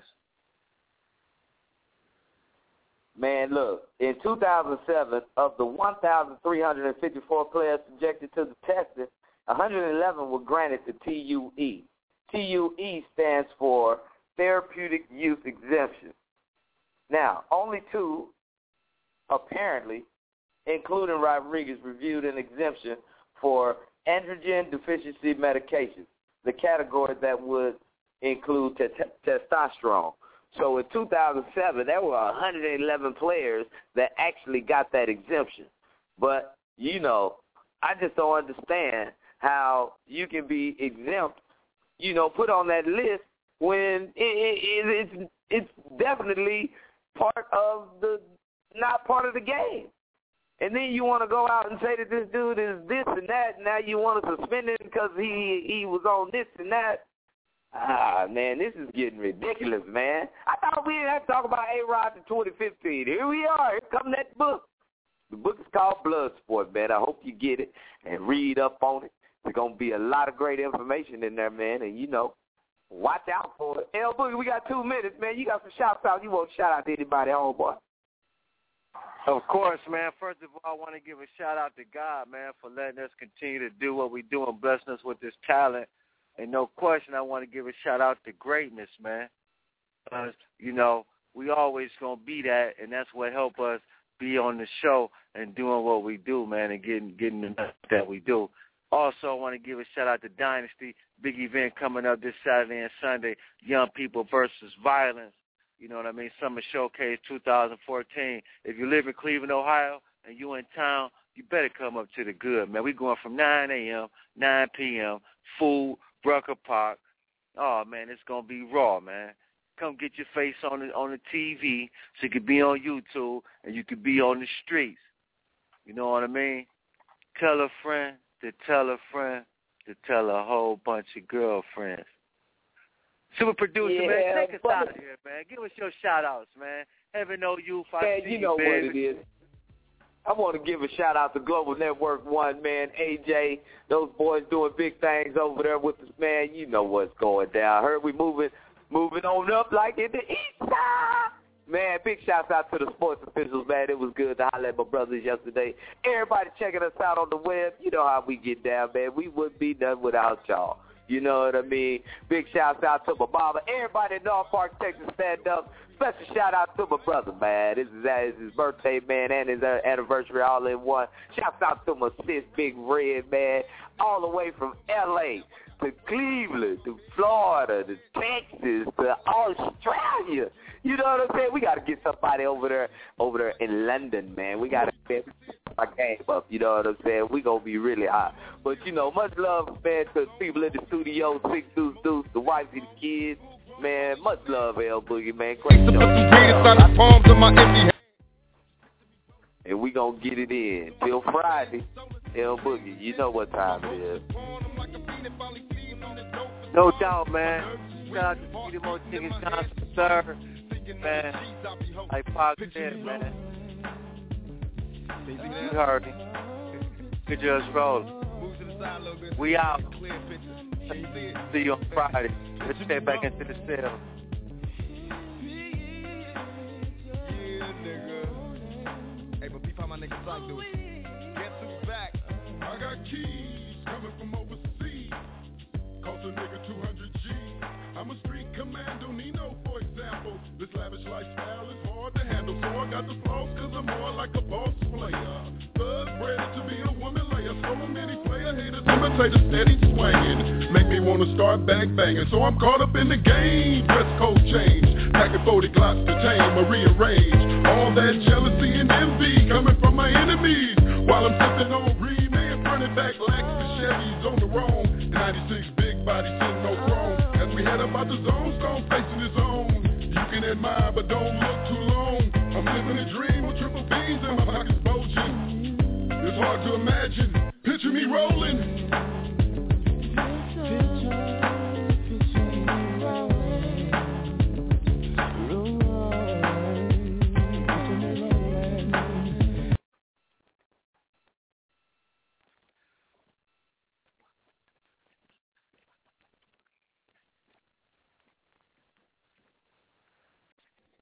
Man, look, in two thousand seven, of the one thousand three hundred fifty-four players subjected to the testing, one hundred eleven were granted the T U E. T U E stands for Therapeutic Use Exemption. Now, only two, apparently, including Rodriguez, reviewed an exemption for androgen deficiency medications, the category that would include t- t- testosterone. So in two thousand seven, there were one hundred eleven players that actually got that exemption. But, you know, I just don't understand how you can be exempt, you know, put on that list when it, it, it's it's definitely part of the, not part of the game. And then you want to go out and say that this dude is this and that, and now you want to suspend him because he, he was on this and that. Ah, man, this is getting ridiculous, man. I thought we didn't have to talk about A-Rod in twenty fifteen. Here we are. Here comes that book. The book is called Bloodsport, man. I hope you get it and read up on it. There's going to be a lot of great information in there, man, and, you know, watch out for it. L Boogie, we got two minutes, man. You got some shout outs. You want to shout out to anybody, homeboy? Of course, man. First of all, I want to give a shout out to God, man, for letting us continue to do what we do and blessing us with this talent. And no question, I want to give a shout out to greatness, man. Because, you know, we always going to be that, and that's what help us be on the show and doing what we do, man, and getting getting the best that we do. Also, I want to give a shout out to Dynasty. Big event coming up this Saturday and Sunday, Young People versus Violence. You know what I mean? Summer Showcase two thousand fourteen. If you live in Cleveland, Ohio, and you in town, you better come up to the good, man. We going from nine a.m., nine p.m., food, Brucker Park. Oh, man, it's going to be raw, man. Come get your face on the, on the T V so you can be on YouTube and you can be on the streets. You know what I mean? Tell a friend to tell a friend to tell a whole bunch of girlfriends. Super producer, yeah, man, take us out of here, man. Give us your shout-outs, man. Heaven know you, if I man, see you know you, what it is. I want to give a shout-out to Global Network One, man, A J. Those boys doing big things over there with us, man. You know what's going down. Heard we moving moving on up like in the east side. Man, big shouts out to the sports officials, man. It was good to holler at my brothers yesterday. Everybody checking us out on the web. You know how we get down, man. We wouldn't be done without y'all. You know what I mean? Big shouts out to my mama. Everybody in North Park, Texas, stand up. Special shout out to my brother, man. This is, uh, his birthday, man, and his uh, anniversary all in one. Shouts out to my sis, Big Red, man, all the way from L A to Cleveland to Florida to Texas to Australia. You know what I'm saying? We got to get somebody over there, over there in London, man. We got to get my game up. You know what I'm saying? We gonna be really hot. But you know, much love, man, to the people in the studio, Six Deuce Deuce, the wife and the kids. Man, much love, L Boogie, man. Great show. And we gonna get it in till Friday. L Boogie, you know what time it is. No doubt, man. Shout out to Peter Mo Chicken Johnson, sir. Man, like Pac said, man. You heard me. Good just rolling. We out. See you on Friday. Let's stay back into the cell. Hey, but beef how my niggas like do it. Guess who's back? I got keys coming from overseas. Cost a nigga two hundred G. I'm a street commando, Nino, for example. This lavish lifestyle is hard to handle, so I got the flaws cause I'm more like a boss player. Thug ready to be a woman layer, so many player haters imitate a steady swinging. Make me wanna I'ma start back banging. So I'm caught up in the game, dress code change, packing forty glocks to tame or rearrange all that jealousy and envy coming from my enemies. While I'm sipping on Reed, man, running back Lexus Chevys on the roam, ninety-six big body sitting on chrome. As we head up out the zone, stone facing his own. You can admire, but don't look too long. I'm living a dream with triple beans in my pockets bulging. It's hard to imagine. Picture me rolling